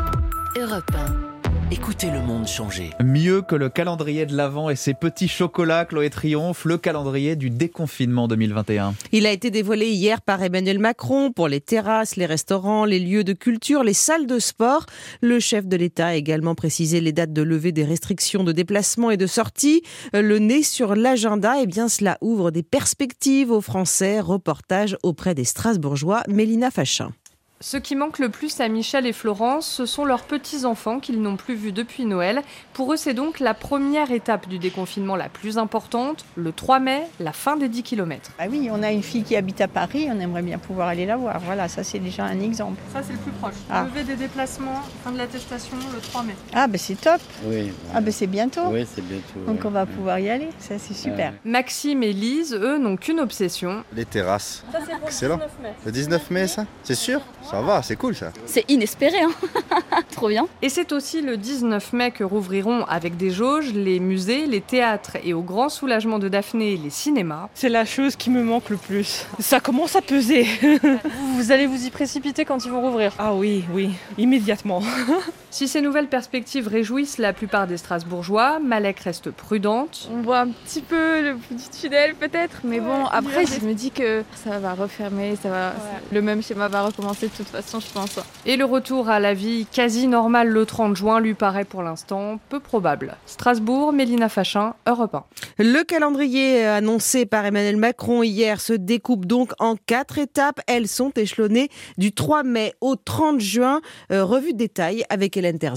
1. Europe 1. Écoutez le monde changer. Mieux que le calendrier de l'Avent et ses petits chocolats, Chloé Triomphe, le calendrier du déconfinement 2021. Il a été dévoilé hier par Emmanuel Macron pour les terrasses, les restaurants, les lieux de culture, les salles de sport. Le chef de l'État a également précisé les dates de levée des restrictions de déplacement et de sortie. Le nez sur l'agenda, cela ouvre des perspectives aux Français. Reportage auprès des Strasbourgeois, Mélina Fachin. Ce qui manque le plus à Michel et Florence, ce sont leurs petits-enfants qu'ils n'ont plus vus depuis Noël. Pour eux, c'est donc la première étape du déconfinement la plus importante. Le 3 mai, la fin des 10 km. Ah oui, on a une fille qui habite à Paris, on aimerait bien pouvoir aller la voir. Voilà, ça c'est déjà un exemple. Ça, c'est le plus proche. Ah. Levée des déplacements, fin de l'attestation, le 3 mai. Ah ben c'est top. Oui. Ah ben c'est bientôt. Oui, c'est bientôt. Donc on va pouvoir y aller, ça c'est super. Maxime et Lise, eux, n'ont qu'une obsession. Les terrasses. Ça, c'est pour excellent. Le 19 mai. Le 19 mai, ça? C'est sûr? Ça va, c'est cool ça. C'est inespéré, hein. Trop bien. Et c'est aussi le 19 mai que rouvriront avec des jauges les musées, les théâtres et au grand soulagement de Daphné, les cinémas. C'est la chose qui me manque le plus. Ça commence à peser. Vous allez vous y précipiter quand ils vont rouvrir? Ah oui, immédiatement. Si ces nouvelles perspectives réjouissent la plupart des Strasbourgeois, Malek reste prudente. On voit un petit peu le bout du tunnel peut-être, mais bon, après je me dis que ça va refermer, le même schéma va recommencer de toute façon, je pense. Et le retour à la vie quasi normale le 30 juin lui paraît pour l'instant peu probable. Strasbourg, Mélina Fachin, Europe 1. Le calendrier annoncé par Emmanuel Macron hier se découpe donc en 4 étapes. Elles sont échelonnées du 3 mai au 30 juin. Revue de détail avec Hélène Terzian.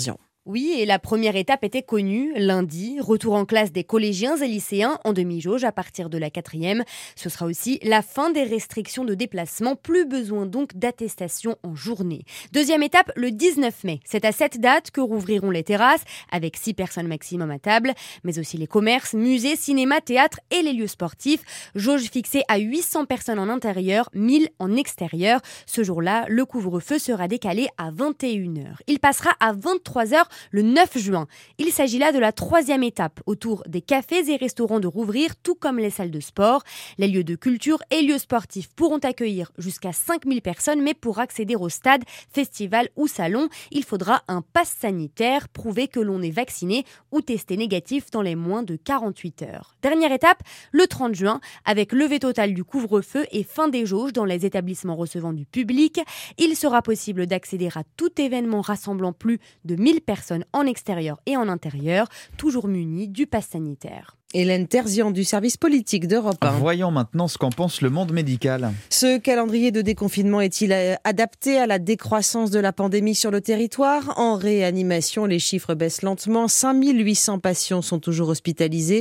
Oui, et la première étape était connue, lundi, retour en classe des collégiens et lycéens en demi-jauge à partir de la 4e. Ce sera aussi la fin des restrictions de déplacement, plus besoin donc d'attestation en journée. Deuxième étape, le 19 mai. C'est à cette date que rouvriront les terrasses, avec 6 personnes maximum à table, mais aussi les commerces, musées, cinémas, théâtres et les lieux sportifs. Jauge fixée à 800 personnes en intérieur, 1000 en extérieur. Ce jour-là, le couvre-feu sera décalé à 21h. Il passera à 23h le 9 juin. Il s'agit là de la 3e étape, autour des cafés et restaurants de rouvrir, tout comme les salles de sport. Les lieux de culture et lieux sportifs pourront accueillir jusqu'à 5000 personnes, mais pour accéder au stade, festival ou salon, il faudra un pass sanitaire, prouver que l'on est vacciné ou testé négatif dans les moins de 48 heures. Dernière étape, le 30 juin, avec levée totale du couvre-feu et fin des jauges dans les établissements recevant du public. Il sera possible d'accéder à tout événement rassemblant plus de 1000 personnes en extérieur et en intérieur, toujours munis du pass sanitaire. Hélène Terzian du service politique d'Europe 1. Voyons maintenant ce qu'en pense le monde médical. Ce calendrier de déconfinement est-il adapté à la décroissance de la pandémie sur le territoire ? En réanimation, les chiffres baissent lentement. 5800 patients sont toujours hospitalisés.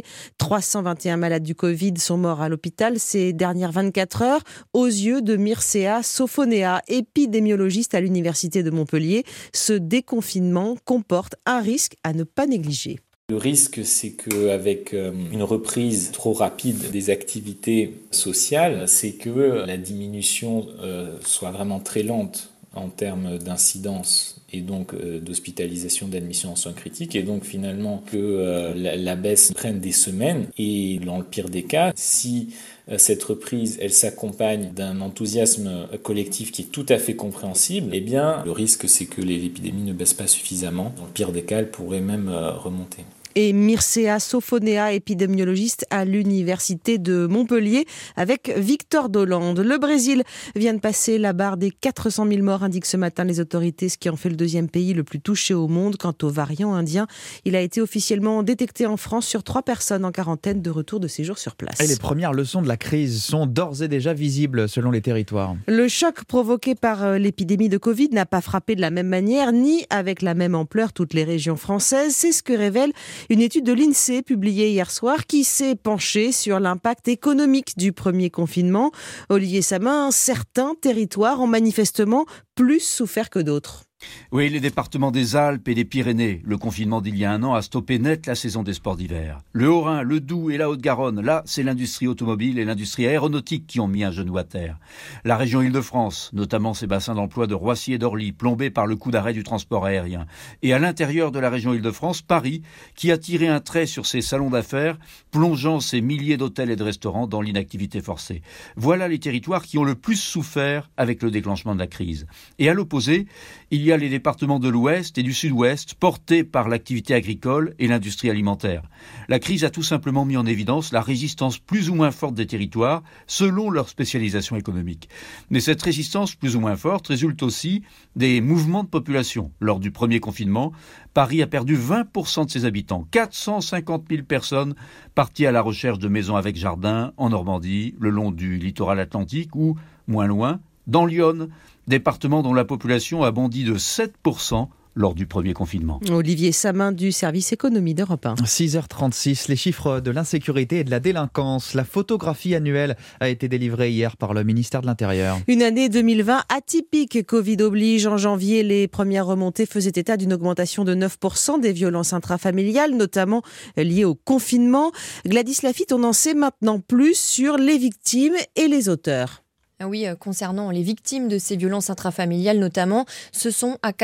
321 malades du Covid sont morts à l'hôpital ces dernières 24 heures. Aux yeux de Mircea Sofonea, épidémiologiste à l'Université de Montpellier, ce déconfinement comporte un risque à ne pas négliger. Le risque, c'est qu'avec une reprise trop rapide des activités sociales, c'est que la diminution soit vraiment très lente en termes d'incidence et donc d'hospitalisation, d'admission en soins critiques, et donc finalement que la baisse prenne des semaines. Et dans le pire des cas, si cette reprise, elle s'accompagne d'un enthousiasme collectif qui est tout à fait compréhensible, eh bien, le risque, c'est que l'épidémie ne baisse pas suffisamment. Dans le pire des cas, elle pourrait même remonter. Et Mircea Sofonea, épidémiologiste à l'Université de Montpellier, avec Victor Dolande. Le Brésil vient de passer la barre des 400 000 morts, indiquent ce matin les autorités, ce qui en fait le 2e pays le plus touché au monde. Quant au variant indien, il a été officiellement détecté en France sur 3 personnes en quarantaine de retour de séjour sur place. Et les premières leçons de la crise sont d'ores et déjà visibles selon les territoires. Le choc provoqué par l'épidémie de Covid n'a pas frappé de la même manière, ni avec la même ampleur toutes les régions françaises. C'est ce que révèle une étude de l'INSEE publiée hier soir qui s'est penchée sur l'impact économique du premier confinement. Olivier Samin, certains territoires ont manifestement plus souffert que d'autres. Oui, les départements des Alpes et des Pyrénées. Le confinement d'il y a un an a stoppé net la saison des sports d'hiver. Le Haut-Rhin, le Doubs et la Haute-Garonne, là, c'est l'industrie automobile et l'industrie aéronautique qui ont mis un genou à terre. La région Île-de-France, notamment ses bassins d'emploi de Roissy et d'Orly, plombés par le coup d'arrêt du transport aérien. Et à l'intérieur de la région Île-de-France, Paris, qui a tiré un trait sur ses salons d'affaires, plongeant ses milliers d'hôtels et de restaurants dans l'inactivité forcée. Voilà les territoires qui ont le plus souffert avec le déclenchement de la crise. Et à l'opposé, il y a les départements de l'Ouest et du Sud-Ouest portés par l'activité agricole et l'industrie alimentaire. La crise a tout simplement mis en évidence la résistance plus ou moins forte des territoires selon leur spécialisation économique. Mais cette résistance plus ou moins forte résulte aussi des mouvements de population. Lors du premier confinement, Paris a perdu 20% de ses habitants. 450 000 personnes parties à la recherche de maisons avec jardin en Normandie, le long du littoral atlantique ou, moins loin, dans l'Yonne, département dont la population a bondi de 7% lors du premier confinement. Olivier Samin du service économie d'Europe 1. 6h36, les chiffres de l'insécurité et de la délinquance. La photographie annuelle a été délivrée hier par le ministère de l'Intérieur. Une année 2020 atypique, Covid oblige. En janvier, les premières remontées faisaient état d'une augmentation de 9% des violences intrafamiliales, notamment liées au confinement. Gladys Lafitte, on en sait maintenant plus sur les victimes et les auteurs. Oui, concernant les victimes de ces violences intrafamiliales notamment, ce sont à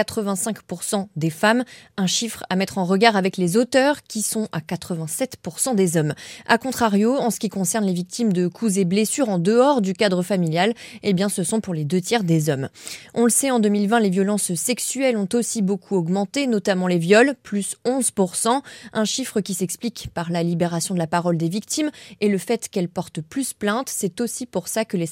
85% des femmes, un chiffre à mettre en regard avec les auteurs qui sont à 87% des hommes. A contrario, en ce qui concerne les victimes de coups et blessures en dehors du cadre familial, eh bien ce sont pour les 2/3 des hommes. On le sait, en 2020, les violences sexuelles ont aussi beaucoup augmenté, notamment les viols, plus 11%, un chiffre qui s'explique par la libération de la parole des victimes et le fait qu'elles portent plus plainte. C'est aussi pour ça que les statistiques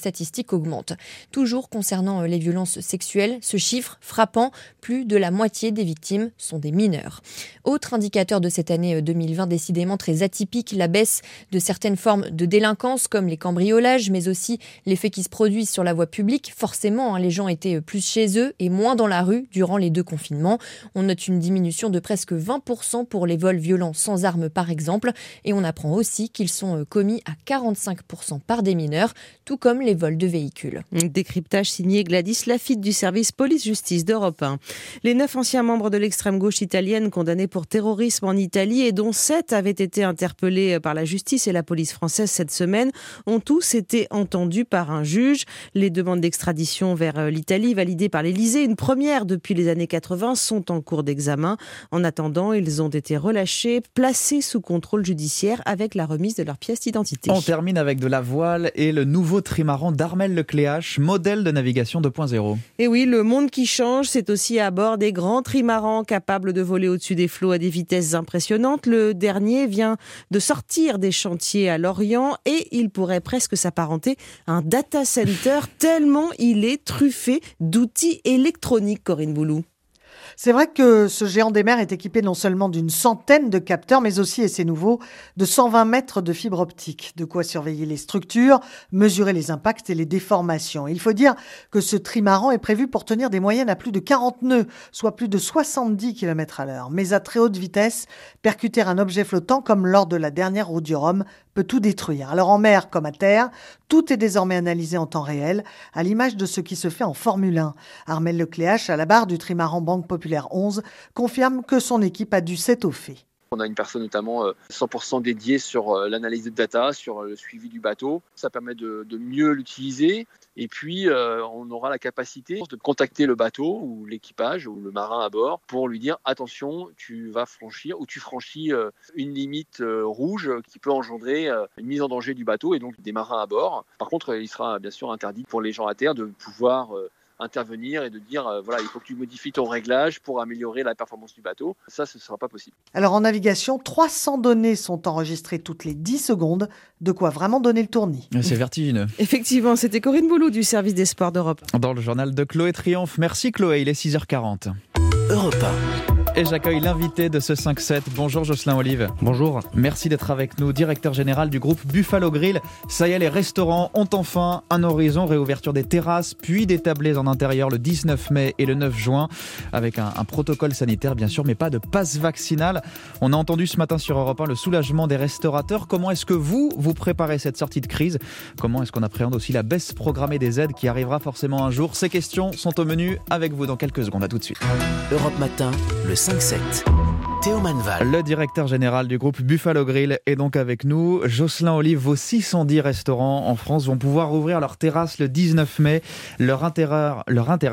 qu'augmente. Toujours concernant les violences sexuelles, ce chiffre frappant, plus de la moitié des victimes sont des mineurs. Autre indicateur de cette année 2020 décidément très atypique, la baisse de certaines formes de délinquance comme les cambriolages, mais aussi les faits qui se produisent sur la voie publique. Forcément, les gens étaient plus chez eux et moins dans la rue durant les 2 confinements. On note une diminution de presque 20% pour les vols violents sans armes par exemple, et on apprend aussi qu'ils sont commis à 45% par des mineurs, tout comme les vols de véhicules. Décryptage signé Gladys Lafitte du service police-justice d'Europe 1. Les 9 anciens membres de l'extrême gauche italienne condamnés pour terrorisme en Italie et dont 7 avaient été interpellés par la justice et la police française cette semaine ont tous été entendus par un juge. Les demandes d'extradition vers l'Italie validées par l'Élysée, une première depuis les années 80, sont en cours d'examen. En attendant, ils ont été relâchés, placés sous contrôle judiciaire avec la remise de leurs pièces d'identité. On termine avec de la voile et le nouveau trimaran d'Armelle Lecléache, modèle de navigation 2.0. Et oui, le monde qui change, c'est aussi à bord des grands trimarans capables de voler au-dessus des flots à des vitesses impressionnantes. Le dernier vient de sortir des chantiers à Lorient et il pourrait presque s'apparenter à un data center tellement il est truffé d'outils électroniques, Corinne Boulou. C'est vrai que ce géant des mers est équipé non seulement d'une centaine de capteurs, mais aussi, et c'est nouveau, de 120 mètres de fibre optique. De quoi surveiller les structures, mesurer les impacts et les déformations. Il faut dire que ce trimaran est prévu pour tenir des moyennes à plus de 40 nœuds, soit plus de 70 km/h. Mais à très haute vitesse, percuter un objet flottant, comme lors de la dernière route du Rhum, peut tout détruire. Alors en mer comme à terre, tout est désormais analysé en temps réel, à l'image de ce qui se fait en Formule 1. Armelle Lecléache, à la barre du trimaran Banque Populaire 11, confirme que son équipe a dû s'étoffer. On a une personne notamment 100% dédiée sur l'analyse de data, sur le suivi du bateau. Ça permet de mieux l'utiliser. Et puis, on aura la capacité de contacter le bateau ou l'équipage ou le marin à bord pour lui dire « Attention, tu vas franchir ou tu franchis une limite rouge qui peut engendrer une mise en danger du bateau et donc des marins à bord. » Par contre, il sera bien sûr interdit pour les gens à terre de pouvoir intervenir et de dire voilà, il faut que tu modifies ton réglage pour améliorer la performance du bateau. Ça, ce ne sera pas possible. Alors en navigation, 300 données sont enregistrées toutes les 10 secondes, de quoi vraiment donner le tournis. C'est vertigineux. Effectivement, c'était Corinne Boulou du service des sports d'Europe. Dans le journal de Chloé Triomphe. Merci Chloé, il est 6h40. Europe 1. Et j'accueille l'invité de ce 5-7. Bonjour Jocelyn Olive. Bonjour. Merci d'être avec nous, directeur général du groupe Buffalo Grill. Ça y est, les restaurants ont enfin un horizon, réouverture des terrasses, puis des tablés en intérieur le 19 mai et le 9 juin, avec un protocole sanitaire bien sûr, mais pas de passe vaccinal. On a entendu ce matin sur Europe 1 le soulagement des restaurateurs. Comment est-ce que vous préparez cette sortie de crise ? Comment est-ce qu'on appréhende aussi la baisse programmée des aides qui arrivera forcément un jour ? Ces questions sont au menu avec vous dans quelques secondes. À tout de suite. Europe Matin, le 5-7. Théo Manval. Le directeur général du groupe Buffalo Grill est donc avec nous. Jocelyn Olive, vos 610 restaurants en France vont pouvoir ouvrir leurs terrasses le 19 mai, leur intérieur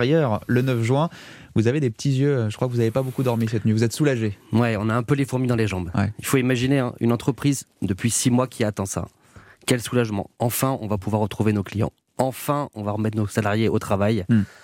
le 9 juin. Vous avez des petits yeux, je crois que vous n'avez pas beaucoup dormi cette nuit, vous êtes soulagé. Ouais, on a un peu les fourmis dans les jambes. Ouais. Il faut imaginer une entreprise depuis 6 mois qui attend ça. Quel soulagement. Enfin, on va pouvoir retrouver nos clients. Enfin, on va remettre nos salariés au travail.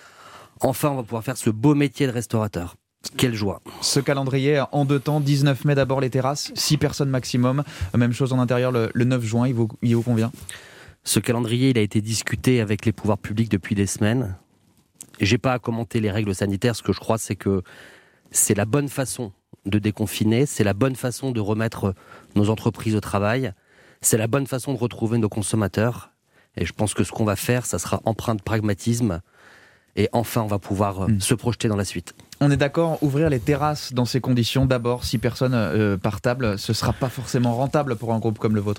Enfin, on va pouvoir faire ce beau métier de restaurateur. Quelle joie. Ce calendrier en 2 temps, 19 mai d'abord les terrasses, 6 personnes maximum, même chose en intérieur le 9 juin, il vous convient ? Ce calendrier, il a été discuté avec les pouvoirs publics depuis des semaines. Et j'ai pas à commenter les règles sanitaires, ce que je crois c'est que c'est la bonne façon de déconfiner, c'est la bonne façon de remettre nos entreprises au travail, c'est la bonne façon de retrouver nos consommateurs. Et je pense que ce qu'on va faire, ça sera empreint de pragmatisme. Et enfin, on va pouvoir se projeter dans la suite. On est d'accord, ouvrir les terrasses dans ces conditions, d'abord, 6 personnes par table, ce ne sera pas forcément rentable pour un groupe comme le vôtre.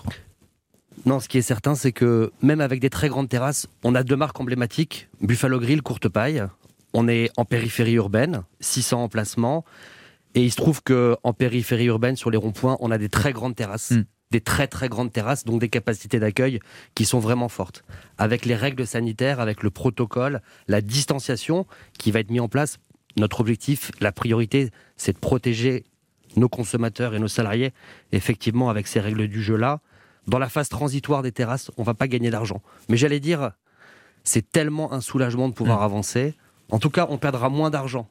Non, ce qui est certain, c'est que même avec des très grandes terrasses, on a 2 marques emblématiques, Buffalo Grill, Courte Paille. On est en périphérie urbaine, 600 emplacements. Et il se trouve qu'en périphérie urbaine, sur les ronds-points, on a des très grandes terrasses. Des très très grandes terrasses, donc des capacités d'accueil qui sont vraiment fortes. Avec les règles sanitaires, avec le protocole, la distanciation qui va être mis en place, notre objectif, la priorité, c'est de protéger nos consommateurs et nos salariés. Effectivement, avec ces règles du jeu-là, dans la phase transitoire des terrasses, on ne va pas gagner d'argent. Mais j'allais dire, c'est tellement un soulagement de pouvoir avancer. En tout cas, on perdra moins d'argent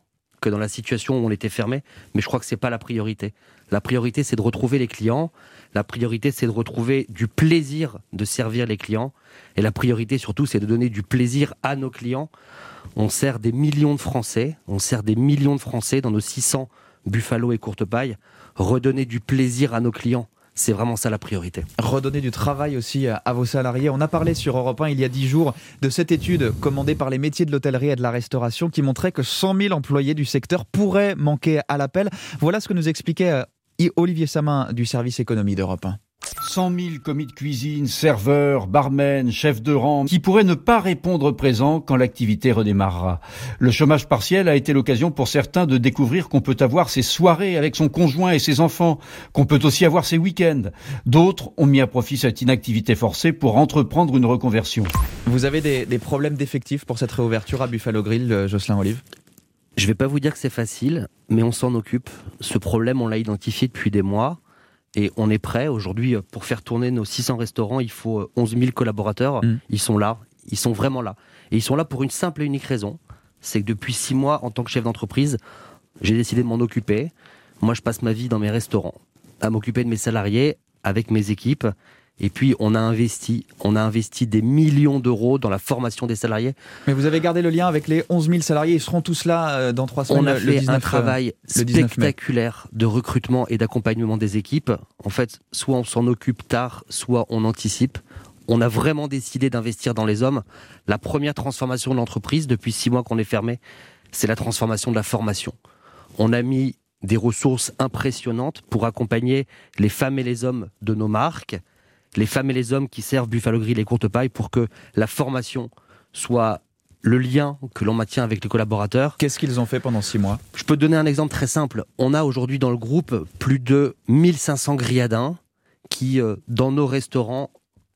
que dans la situation où on était fermé, mais je crois que c'est pas la priorité. La priorité, c'est de retrouver les clients. La priorité, c'est de retrouver du plaisir de servir les clients. Et la priorité, surtout, c'est de donner du plaisir à nos clients. On sert des millions de Français. On sert des millions de Français dans nos 600 Buffalo et Courte Paille. Redonner du plaisir à nos clients. C'est vraiment ça la priorité. Redonner du travail aussi à vos salariés. On a parlé sur Europe 1 il y a 10 jours de cette étude commandée par les métiers de l'hôtellerie et de la restauration qui montrait que 100 000 employés du secteur pourraient manquer à l'appel. Voilà ce que nous expliquait Olivier Samin du service économie d'Europe 1. 100 000 commis de cuisine, serveurs, barmen, chefs de rang, qui pourraient ne pas répondre présent quand l'activité redémarrera. Le chômage partiel a été l'occasion pour certains de découvrir qu'on peut avoir ses soirées avec son conjoint et ses enfants, qu'on peut aussi avoir ses week-ends. D'autres ont mis à profit cette inactivité forcée pour entreprendre une reconversion. Vous avez des problèmes d'effectifs pour cette réouverture à Buffalo Grill, Jocelyn Olive ? Je vais pas vous dire que c'est facile, mais on s'en occupe. Ce problème, on l'a identifié depuis des mois. Et on est prêt. Aujourd'hui, pour faire tourner nos 600 restaurants, il faut 11 000 collaborateurs. Ils sont là. Ils sont vraiment là. Et ils sont là pour une simple et unique raison. C'est que depuis 6 mois, en tant que chef d'entreprise, j'ai décidé de m'en occuper. Moi, je passe ma vie dans mes restaurants, à m'occuper de mes salariés, avec mes équipes. Et puis, on a investi des millions d'euros dans la formation des salariés. Mais vous avez gardé le lien avec les 11 000 salariés. Ils seront tous là dans 3 semaines. On a fait un travail spectaculaire de recrutement et d'accompagnement des équipes. En fait, soit on s'en occupe tard, soit on anticipe. On a vraiment décidé d'investir dans les hommes. La première transformation de l'entreprise, depuis 6 mois qu'on est fermé, c'est la transformation de la formation. On a mis des ressources impressionnantes pour accompagner les femmes et les hommes de nos marques, les femmes et les hommes qui servent Buffalo Grill et Courte Paille, pour que la formation soit le lien que l'on maintient avec les collaborateurs. Qu'est-ce qu'ils ont fait pendant 6 mois ? Je peux donner un exemple très simple. On a aujourd'hui dans le groupe plus de 1500 grilladins qui, dans nos restaurants,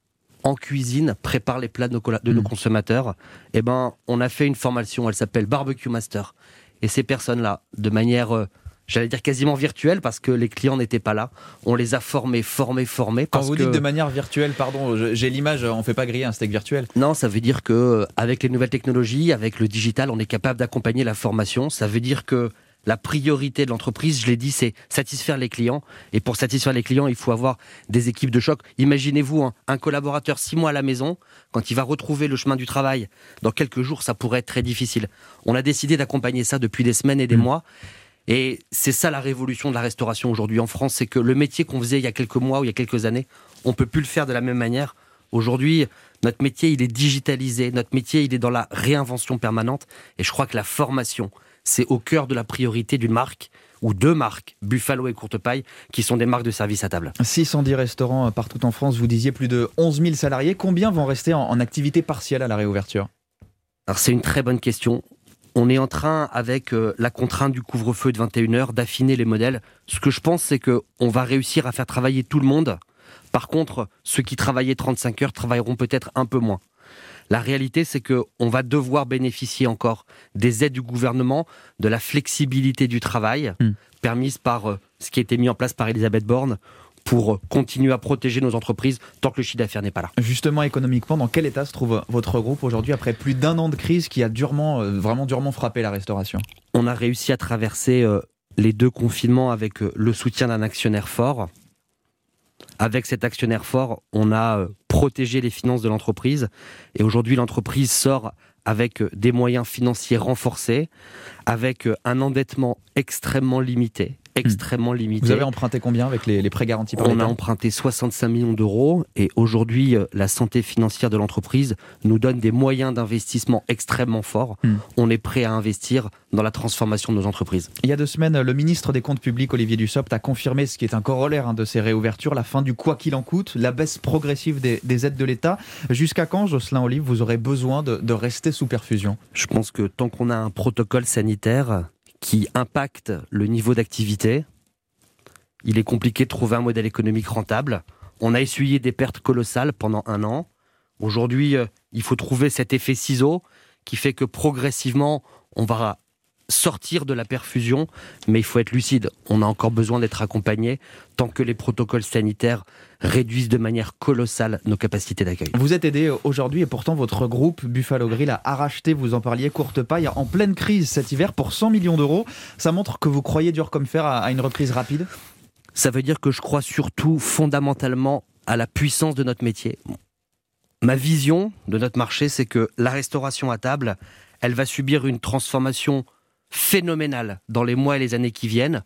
en cuisine, préparent les plats de nos consommateurs. Eh ben, on a fait une formation, elle s'appelle Barbecue Master. Et ces personnes-là, de manière... j'allais dire quasiment virtuelle, parce que les clients n'étaient pas là. On les a formés. Quand vous dites de manière virtuelle, pardon, j'ai l'image, on ne fait pas griller un steak virtuel. Non, ça veut dire qu'avec les nouvelles technologies, avec le digital, on est capable d'accompagner la formation. Ça veut dire que la priorité de l'entreprise, je l'ai dit, c'est satisfaire les clients. Et pour satisfaire les clients, il faut avoir des équipes de choc. Imaginez-vous un collaborateur 6 mois à la maison, quand il va retrouver le chemin du travail, dans quelques jours, ça pourrait être très difficile. On a décidé d'accompagner ça depuis des semaines et des mois. Et c'est ça la révolution de la restauration aujourd'hui en France, c'est que le métier qu'on faisait il y a quelques mois ou il y a quelques années, on ne peut plus le faire de la même manière. Aujourd'hui, notre métier, il est digitalisé, notre métier, il est dans la réinvention permanente. Et je crois que la formation, c'est au cœur de la priorité d'une marque, ou 2 marques, Buffalo et Courte Paille, qui sont des marques de service à table. 610 restaurants partout en France, vous disiez plus de 11 000 salariés. Combien vont rester en activité partielle à la réouverture ? Alors c'est une très bonne question. On est en train, avec la contrainte du couvre-feu de 21h, d'affiner les modèles. Ce que je pense, c'est qu'on va réussir à faire travailler tout le monde. Par contre, ceux qui travaillaient 35 heures travailleront peut-être un peu moins. La réalité, c'est qu'on va devoir bénéficier encore des aides du gouvernement, de la flexibilité du travail, permise par ce qui a été mis en place par Elisabeth Borne, pour continuer à protéger nos entreprises tant que le chiffre d'affaires n'est pas là. Justement, économiquement, dans quel état se trouve votre groupe aujourd'hui, après plus d'1 an de crise qui a vraiment durement frappé la restauration ? On a réussi à traverser les 2 confinements avec le soutien d'un actionnaire fort. Avec cet actionnaire fort, on a protégé les finances de l'entreprise. Et aujourd'hui, l'entreprise sort avec des moyens financiers renforcés, avec un endettement extrêmement limité. Vous avez emprunté combien avec les prêts garantis par l'État ? On a emprunté 65 millions d'euros et aujourd'hui, la santé financière de l'entreprise nous donne des moyens d'investissement extrêmement forts. On est prêt à investir dans la transformation de nos entreprises. Il y a 2 semaines, le ministre des Comptes publics, Olivier Dussopt, a confirmé ce qui est un corollaire de ces réouvertures, la fin du quoi qu'il en coûte, la baisse progressive des aides de l'État. Jusqu'à quand, Jocelyn Olive, vous aurez besoin de rester sous perfusion ? Je pense que tant qu'on a un protocole sanitaire qui impacte le niveau d'activité, il est compliqué de trouver un modèle économique rentable. On a essuyé des pertes colossales pendant 1 an. Aujourd'hui, il faut trouver cet effet ciseau qui fait que progressivement, on va sortir de la perfusion, mais il faut être lucide. On a encore besoin d'être accompagné tant que les protocoles sanitaires réduisent de manière colossale nos capacités d'accueil. Vous êtes aidé aujourd'hui et pourtant votre groupe Buffalo Grill a racheté, vous en parliez, Courtepaille en pleine crise cet hiver pour 100 millions d'euros. Ça montre que vous croyez dur comme fer à une reprise rapide ? Ça veut dire que je crois surtout fondamentalement à la puissance de notre métier. Ma vision de notre marché, c'est que la restauration à table, elle va subir une transformation phénoménale dans les mois et les années qui viennent.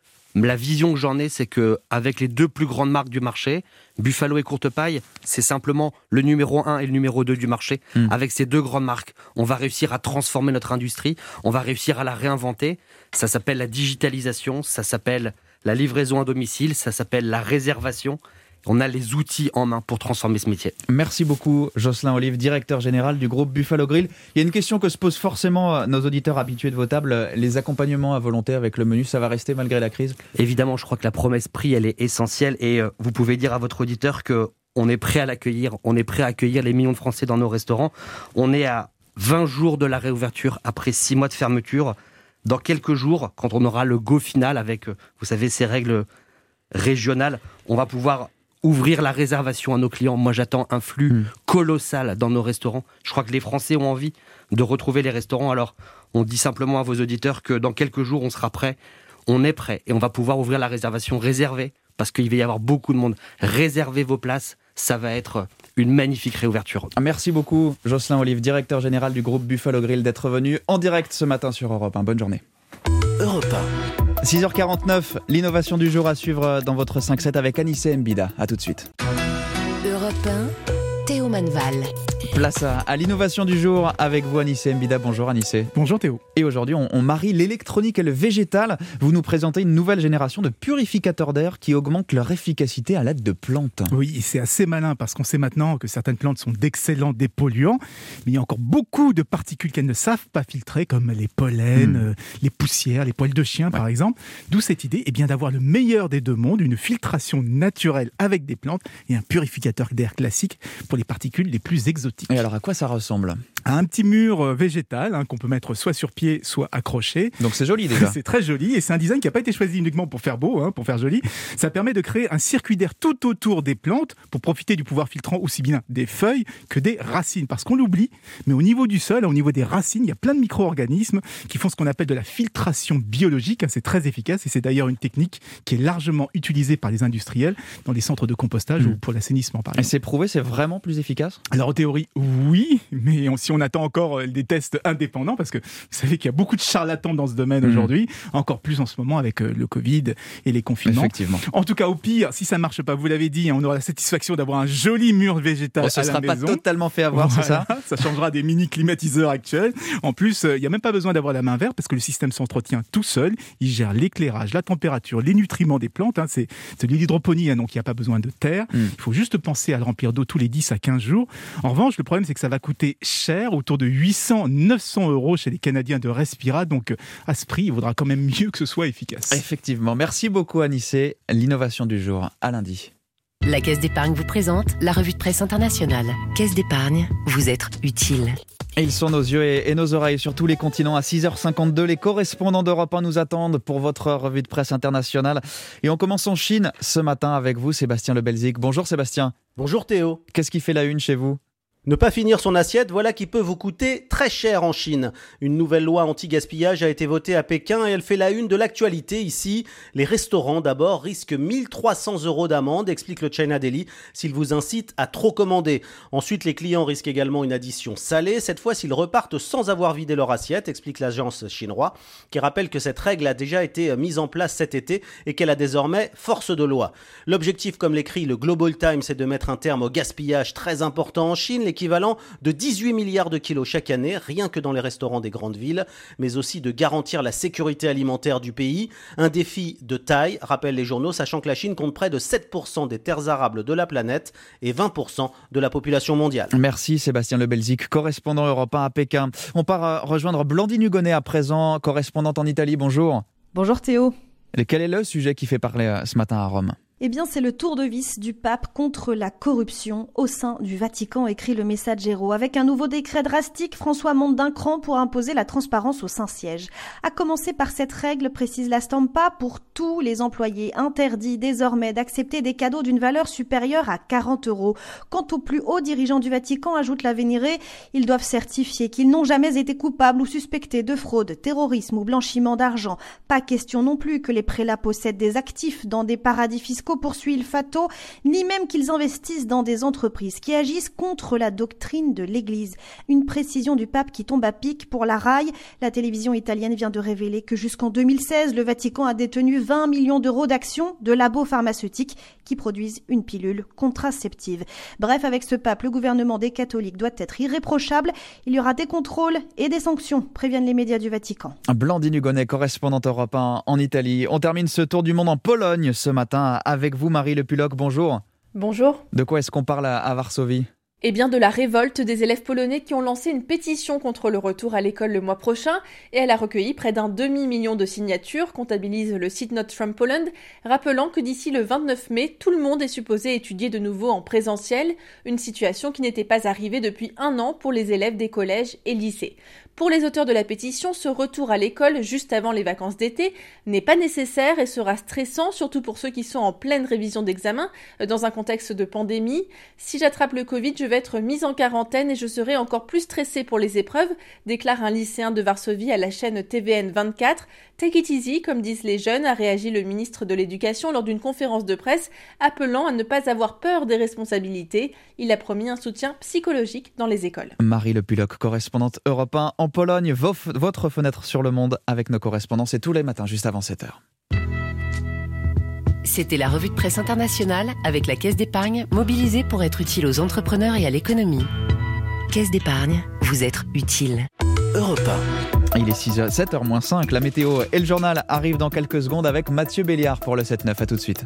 La vision que j'en ai, c'est qu'avec les deux plus grandes marques du marché, Buffalo et Courtepaille, c'est simplement le numéro 1 et le numéro 2 du marché. Avec ces deux grandes marques, on va réussir à transformer notre industrie, on va réussir à la réinventer. Ça s'appelle la digitalisation, ça s'appelle la livraison à domicile, ça s'appelle la réservation. On a les outils en main pour transformer ce métier. Merci beaucoup, Jocelyn Olive, directeur général du groupe Buffalo Grill. Il y a une question que se posent forcément nos auditeurs habitués de vos tables. Les accompagnements à volonté avec le menu, ça va rester malgré la crise ? Évidemment, je crois que la promesse prix, elle est essentielle. Et vous pouvez dire à votre auditeur qu'on est prêt à l'accueillir. On est prêt à accueillir les millions de Français dans nos restaurants. On est à 20 jours de la réouverture après 6 mois de fermeture. Dans quelques jours, quand on aura le go final avec, vous savez, ces règles régionales, on va pouvoir ouvrir la réservation à nos clients. Moi, j'attends un flux colossal dans nos restaurants. Je crois que les Français ont envie de retrouver les restaurants. Alors, on dit simplement à vos auditeurs que dans quelques jours, on sera prêt. On est prêt et on va pouvoir ouvrir la réservation réservée parce qu'il va y avoir beaucoup de monde. Réservez vos places. Ça va être une magnifique réouverture. Merci beaucoup, Jocelyn Olive, directeur général du groupe Buffalo Grill, d'être venu en direct ce matin sur Europe 1. Bonne journée. Europe 1. 6h49, l'innovation du jour à suivre dans votre 5-7 avec Anissé Mbida. A tout de suite. Europe 1, Théo Manval. Place à l'innovation du jour avec vous, Anissé Mbida. Bonjour Anissé. Bonjour Théo. Et aujourd'hui, on marie l'électronique et le végétal. Vous nous présentez une nouvelle génération de purificateurs d'air qui augmentent leur efficacité à l'aide de plantes. Oui, c'est assez malin parce qu'on sait maintenant que certaines plantes sont d'excellents dépolluants, mais il y a encore beaucoup de particules qu'elles ne savent pas filtrer, comme les pollens, les poussières, les poils de chien par exemple. D'où cette idée d'avoir le meilleur des deux mondes, une filtration naturelle avec des plantes et un purificateur d'air classique pour les particules les plus exotiques. Et alors à quoi ça ressemble ? À un petit mur végétal qu'on peut mettre soit sur pied, soit accroché. Donc c'est joli déjà. C'est très joli et c'est un design qui n'a pas été choisi uniquement pour faire beau, pour faire joli. Ça permet de créer un circuit d'air tout autour des plantes pour profiter du pouvoir filtrant aussi bien des feuilles que des racines. Parce qu'on l'oublie, mais au niveau du sol, au niveau des racines, il y a plein de micro-organismes qui font ce qu'on appelle de la filtration biologique. C'est très efficace et c'est d'ailleurs une technique qui est largement utilisée par les industriels dans les centres de compostage ou pour l'assainissement par exemple. Et c'est prouvé, c'est vraiment plus efficace ? Alors en théorie, oui, mais si on attend encore des tests indépendants, parce que vous savez qu'il y a beaucoup de charlatans dans ce domaine aujourd'hui, encore plus en ce moment avec le Covid et les confinements. Effectivement. En tout cas, au pire, si ça ne marche pas, vous l'avez dit, on aura la satisfaction d'avoir un joli mur végétal à la maison. Ce ne sera pas totalement fait avoir, c'est ça ? Ça changera des mini-climatiseurs actuels. En plus, il n'y a même pas besoin d'avoir la main verte parce que le système s'entretient tout seul. Il gère l'éclairage, la température, les nutriments des plantes. C'est de l'hydroponie, donc il n'y a pas besoin de terre. Il faut juste penser à le remplir d'eau tous les 10 à 15 jours. En revanche, le problème, c'est que ça va coûter cher, autour de 800-900 € chez les Canadiens de Respira. Donc, à ce prix, il vaudra quand même mieux que ce soit efficace. Effectivement. Merci beaucoup, Anissé. L'innovation du jour, à lundi. La Caisse d'épargne vous présente la revue de presse internationale. Caisse d'épargne, vous être utile. Et ils sont nos yeux et nos oreilles sur tous les continents. À 6h52, les correspondants d'Europe 1 nous attendent pour votre revue de presse internationale. Et on commence en Chine ce matin avec vous, Sébastien Lebelzik. Bonjour Sébastien. Bonjour Théo. Qu'est-ce qui fait la une chez vous ? Ne pas finir son assiette, voilà qui peut vous coûter très cher en Chine. Une nouvelle loi anti-gaspillage a été votée à Pékin et elle fait la une de l'actualité ici. Les restaurants d'abord risquent 1300 € d'amende, explique le China Daily, s'ils vous incitent à trop commander. Ensuite, les clients risquent également une addition salée, cette fois s'ils repartent sans avoir vidé leur assiette, explique l'agence chinoise, qui rappelle que cette règle a déjà été mise en place cet été et qu'elle a désormais force de loi. L'objectif, comme l'écrit le Global Times, c'est de mettre un terme au gaspillage très important en Chine, l'équivalent de 18 milliards de kilos chaque année, rien que dans les restaurants des grandes villes, mais aussi de garantir la sécurité alimentaire du pays. Un défi de taille, rappellent les journaux, sachant que la Chine compte près de 7% des terres arables de la planète et 20% de la population mondiale. Merci Sébastien Lebelzik, correspondant Europe 1 à Pékin. On part rejoindre Blandine Hugonnet à présent, correspondante en Italie. Bonjour. Bonjour Théo. Et quel est le sujet qui fait parler ce matin à Rome ? Eh bien, c'est le tour de vis du pape contre la corruption au sein du Vatican, écrit le Messaggero. Avec un nouveau décret drastique, François monte d'un cran pour imposer la transparence au Saint-Siège. À commencer par cette règle, précise la Stampa, pour tous les employés, interdit désormais d'accepter des cadeaux d'une valeur supérieure à 40 €. Quant aux plus hauts dirigeants du Vatican, ajoute la Vénérée, ils doivent certifier qu'ils n'ont jamais été coupables ou suspectés de fraude, terrorisme ou blanchiment d'argent. Pas question non plus que les prélats possèdent des actifs dans des paradis fiscaux, poursuit il Fato, ni même qu'ils investissent dans des entreprises qui agissent contre la doctrine de l'Église. Une précision du pape qui tombe à pic pour la RAI. La télévision italienne vient de révéler que jusqu'en 2016, le Vatican a détenu 20 millions d'euros d'actions de labos pharmaceutiques qui produisent une pilule contraceptive. Bref, avec ce pape, le gouvernement des catholiques doit être irréprochable. Il y aura des contrôles et des sanctions, préviennent les médias du Vatican. Blandine Hugonnet, correspondante Europe 1 en Italie. On termine ce tour du monde en Pologne ce matin avec vous, Marie Le Pulloc. Bonjour. Bonjour. De quoi est-ce qu'on parle à Varsovie ? Eh bien, de la révolte des élèves polonais qui ont lancé une pétition contre le retour à l'école le mois prochain, et elle a recueilli près d'un demi-million de signatures, comptabilise le site Not From Poland, rappelant que d'ici le 29 mai, tout le monde est supposé étudier de nouveau en présentiel, une situation qui n'était pas arrivée depuis 1 an pour les élèves des collèges et lycées. Pour les auteurs de la pétition, ce retour à l'école juste avant les vacances d'été n'est pas nécessaire et sera stressant, surtout pour ceux qui sont en pleine révision d'examen, dans un contexte de pandémie. Si j'attrape le Covid, je vais être mise en quarantaine et je serai encore plus stressée pour les épreuves, déclare un lycéen de Varsovie à la chaîne TVN 24. Take it easy, comme disent les jeunes, a réagi le ministre de l'Éducation lors d'une conférence de presse, appelant à ne pas avoir peur des responsabilités. Il a promis un soutien psychologique dans les écoles. Marie Le Pulloc, correspondante Europe 1 en Pologne. Votre fenêtre sur le monde avec nos correspondants, c'est tous les matins, juste avant 7h. C'était la revue de presse internationale avec la Caisse d'épargne, mobilisée pour être utile aux entrepreneurs et à l'économie. Caisse d'épargne, vous êtes utile. Europe 1. Il est 7h-5. La météo et le journal arrivent dans quelques secondes avec Mathieu Béliard pour le 7-9. À tout de suite.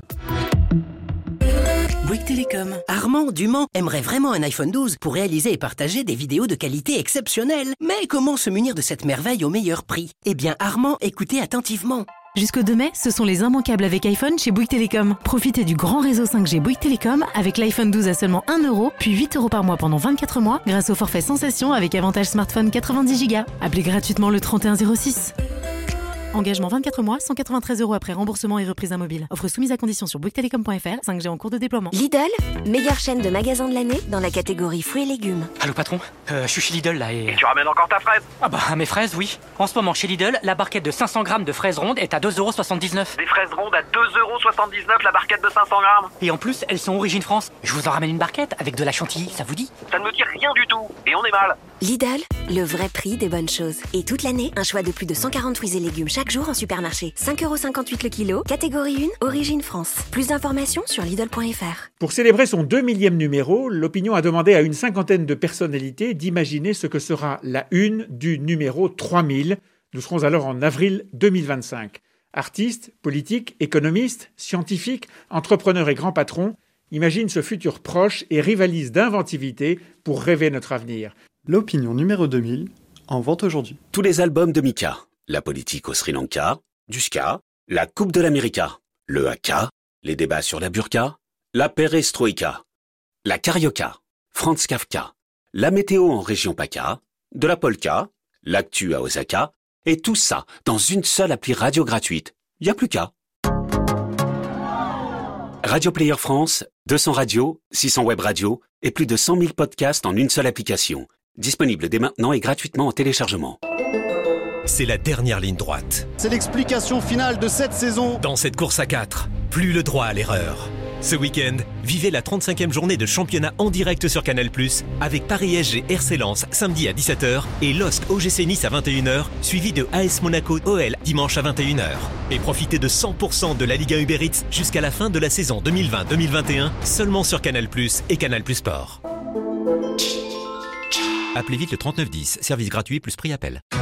Bouygues Télécom. Armand Dumont aimerait vraiment un iPhone 12 pour réaliser et partager des vidéos de qualité exceptionnelle. Mais comment se munir de cette merveille au meilleur prix ? Eh bien, Armand, écoutez attentivement. Jusqu'au 2 mai, ce sont les immanquables avec iPhone chez Bouygues Télécom. Profitez du grand réseau 5G Bouygues Télécom avec l'iPhone 12 à seulement 1 €, puis 8 € par mois pendant 24 mois grâce au forfait Sensation avec avantage smartphone 90 Go. Appelez gratuitement le 3106. Engagement 24 mois, 193 € après remboursement et reprise à mobile. Offre soumise à condition sur bouyguestelecom.fr, 5G en cours de déploiement. Lidl, meilleure chaîne de magasins de l'année dans la catégorie fruits et légumes. Allô patron, je suis chez Lidl là et... Et tu ramènes encore ta fraise ? Ah bah mes fraises oui. En ce moment chez Lidl, la barquette de 500 grammes de fraises rondes est à 2,79 €. Des fraises rondes à 2,79 € la barquette de 500 grammes. Et en plus, elles sont origine France. Je vous en ramène une barquette avec de la chantilly, ça vous dit ? Ça ne me dit rien du tout. Et on est mal. Lidl, le vrai prix des bonnes choses. Et toute l'année, un choix de plus de 140 fruits et légumes chaque jour en supermarché. 5,58 € le kilo, catégorie 1, origine France. Plus d'informations sur Lidl.fr. Pour célébrer son 2 millième numéro, l'Opinion a demandé à une cinquantaine de personnalités d'imaginer ce que sera la une du numéro 3000. Nous serons alors en avril 2025. Artistes, politiques, économistes, scientifiques, entrepreneurs et grands patrons imaginent ce futur proche et rivalisent d'inventivité pour rêver notre avenir. L'Opinion numéro 2000, en vente aujourd'hui. Tous les albums de Mika. La politique au Sri Lanka, du ska, la Coupe de l'América, le haka, les débats sur la burqa, la perestroïka, la carioca, Franz Kafka, la météo en région PACA, de la polka, l'actu à Osaka, et tout ça dans une seule appli radio gratuite. Y a plus qu'à. Radio Player France, 200 radios, 600 web radios et plus de 100 000 podcasts en une seule application. Disponible dès maintenant et gratuitement en téléchargement. C'est la dernière ligne droite. C'est l'explication finale de cette saison. Dans cette course à 4, plus le droit à l'erreur. Ce week-end, vivez la 35e journée de championnat en direct sur Canal+, avec Paris SG RC Lens samedi à 17h et LOSC OGC Nice à 21h, suivi de AS Monaco OL dimanche à 21h. Et profitez de 100% de la Ligue 1 Uber Eats jusqu'à la fin de la saison 2020-2021, seulement sur Canal+ et Canal+ Sport. Appelez vite le 3910, service gratuit plus prix appel.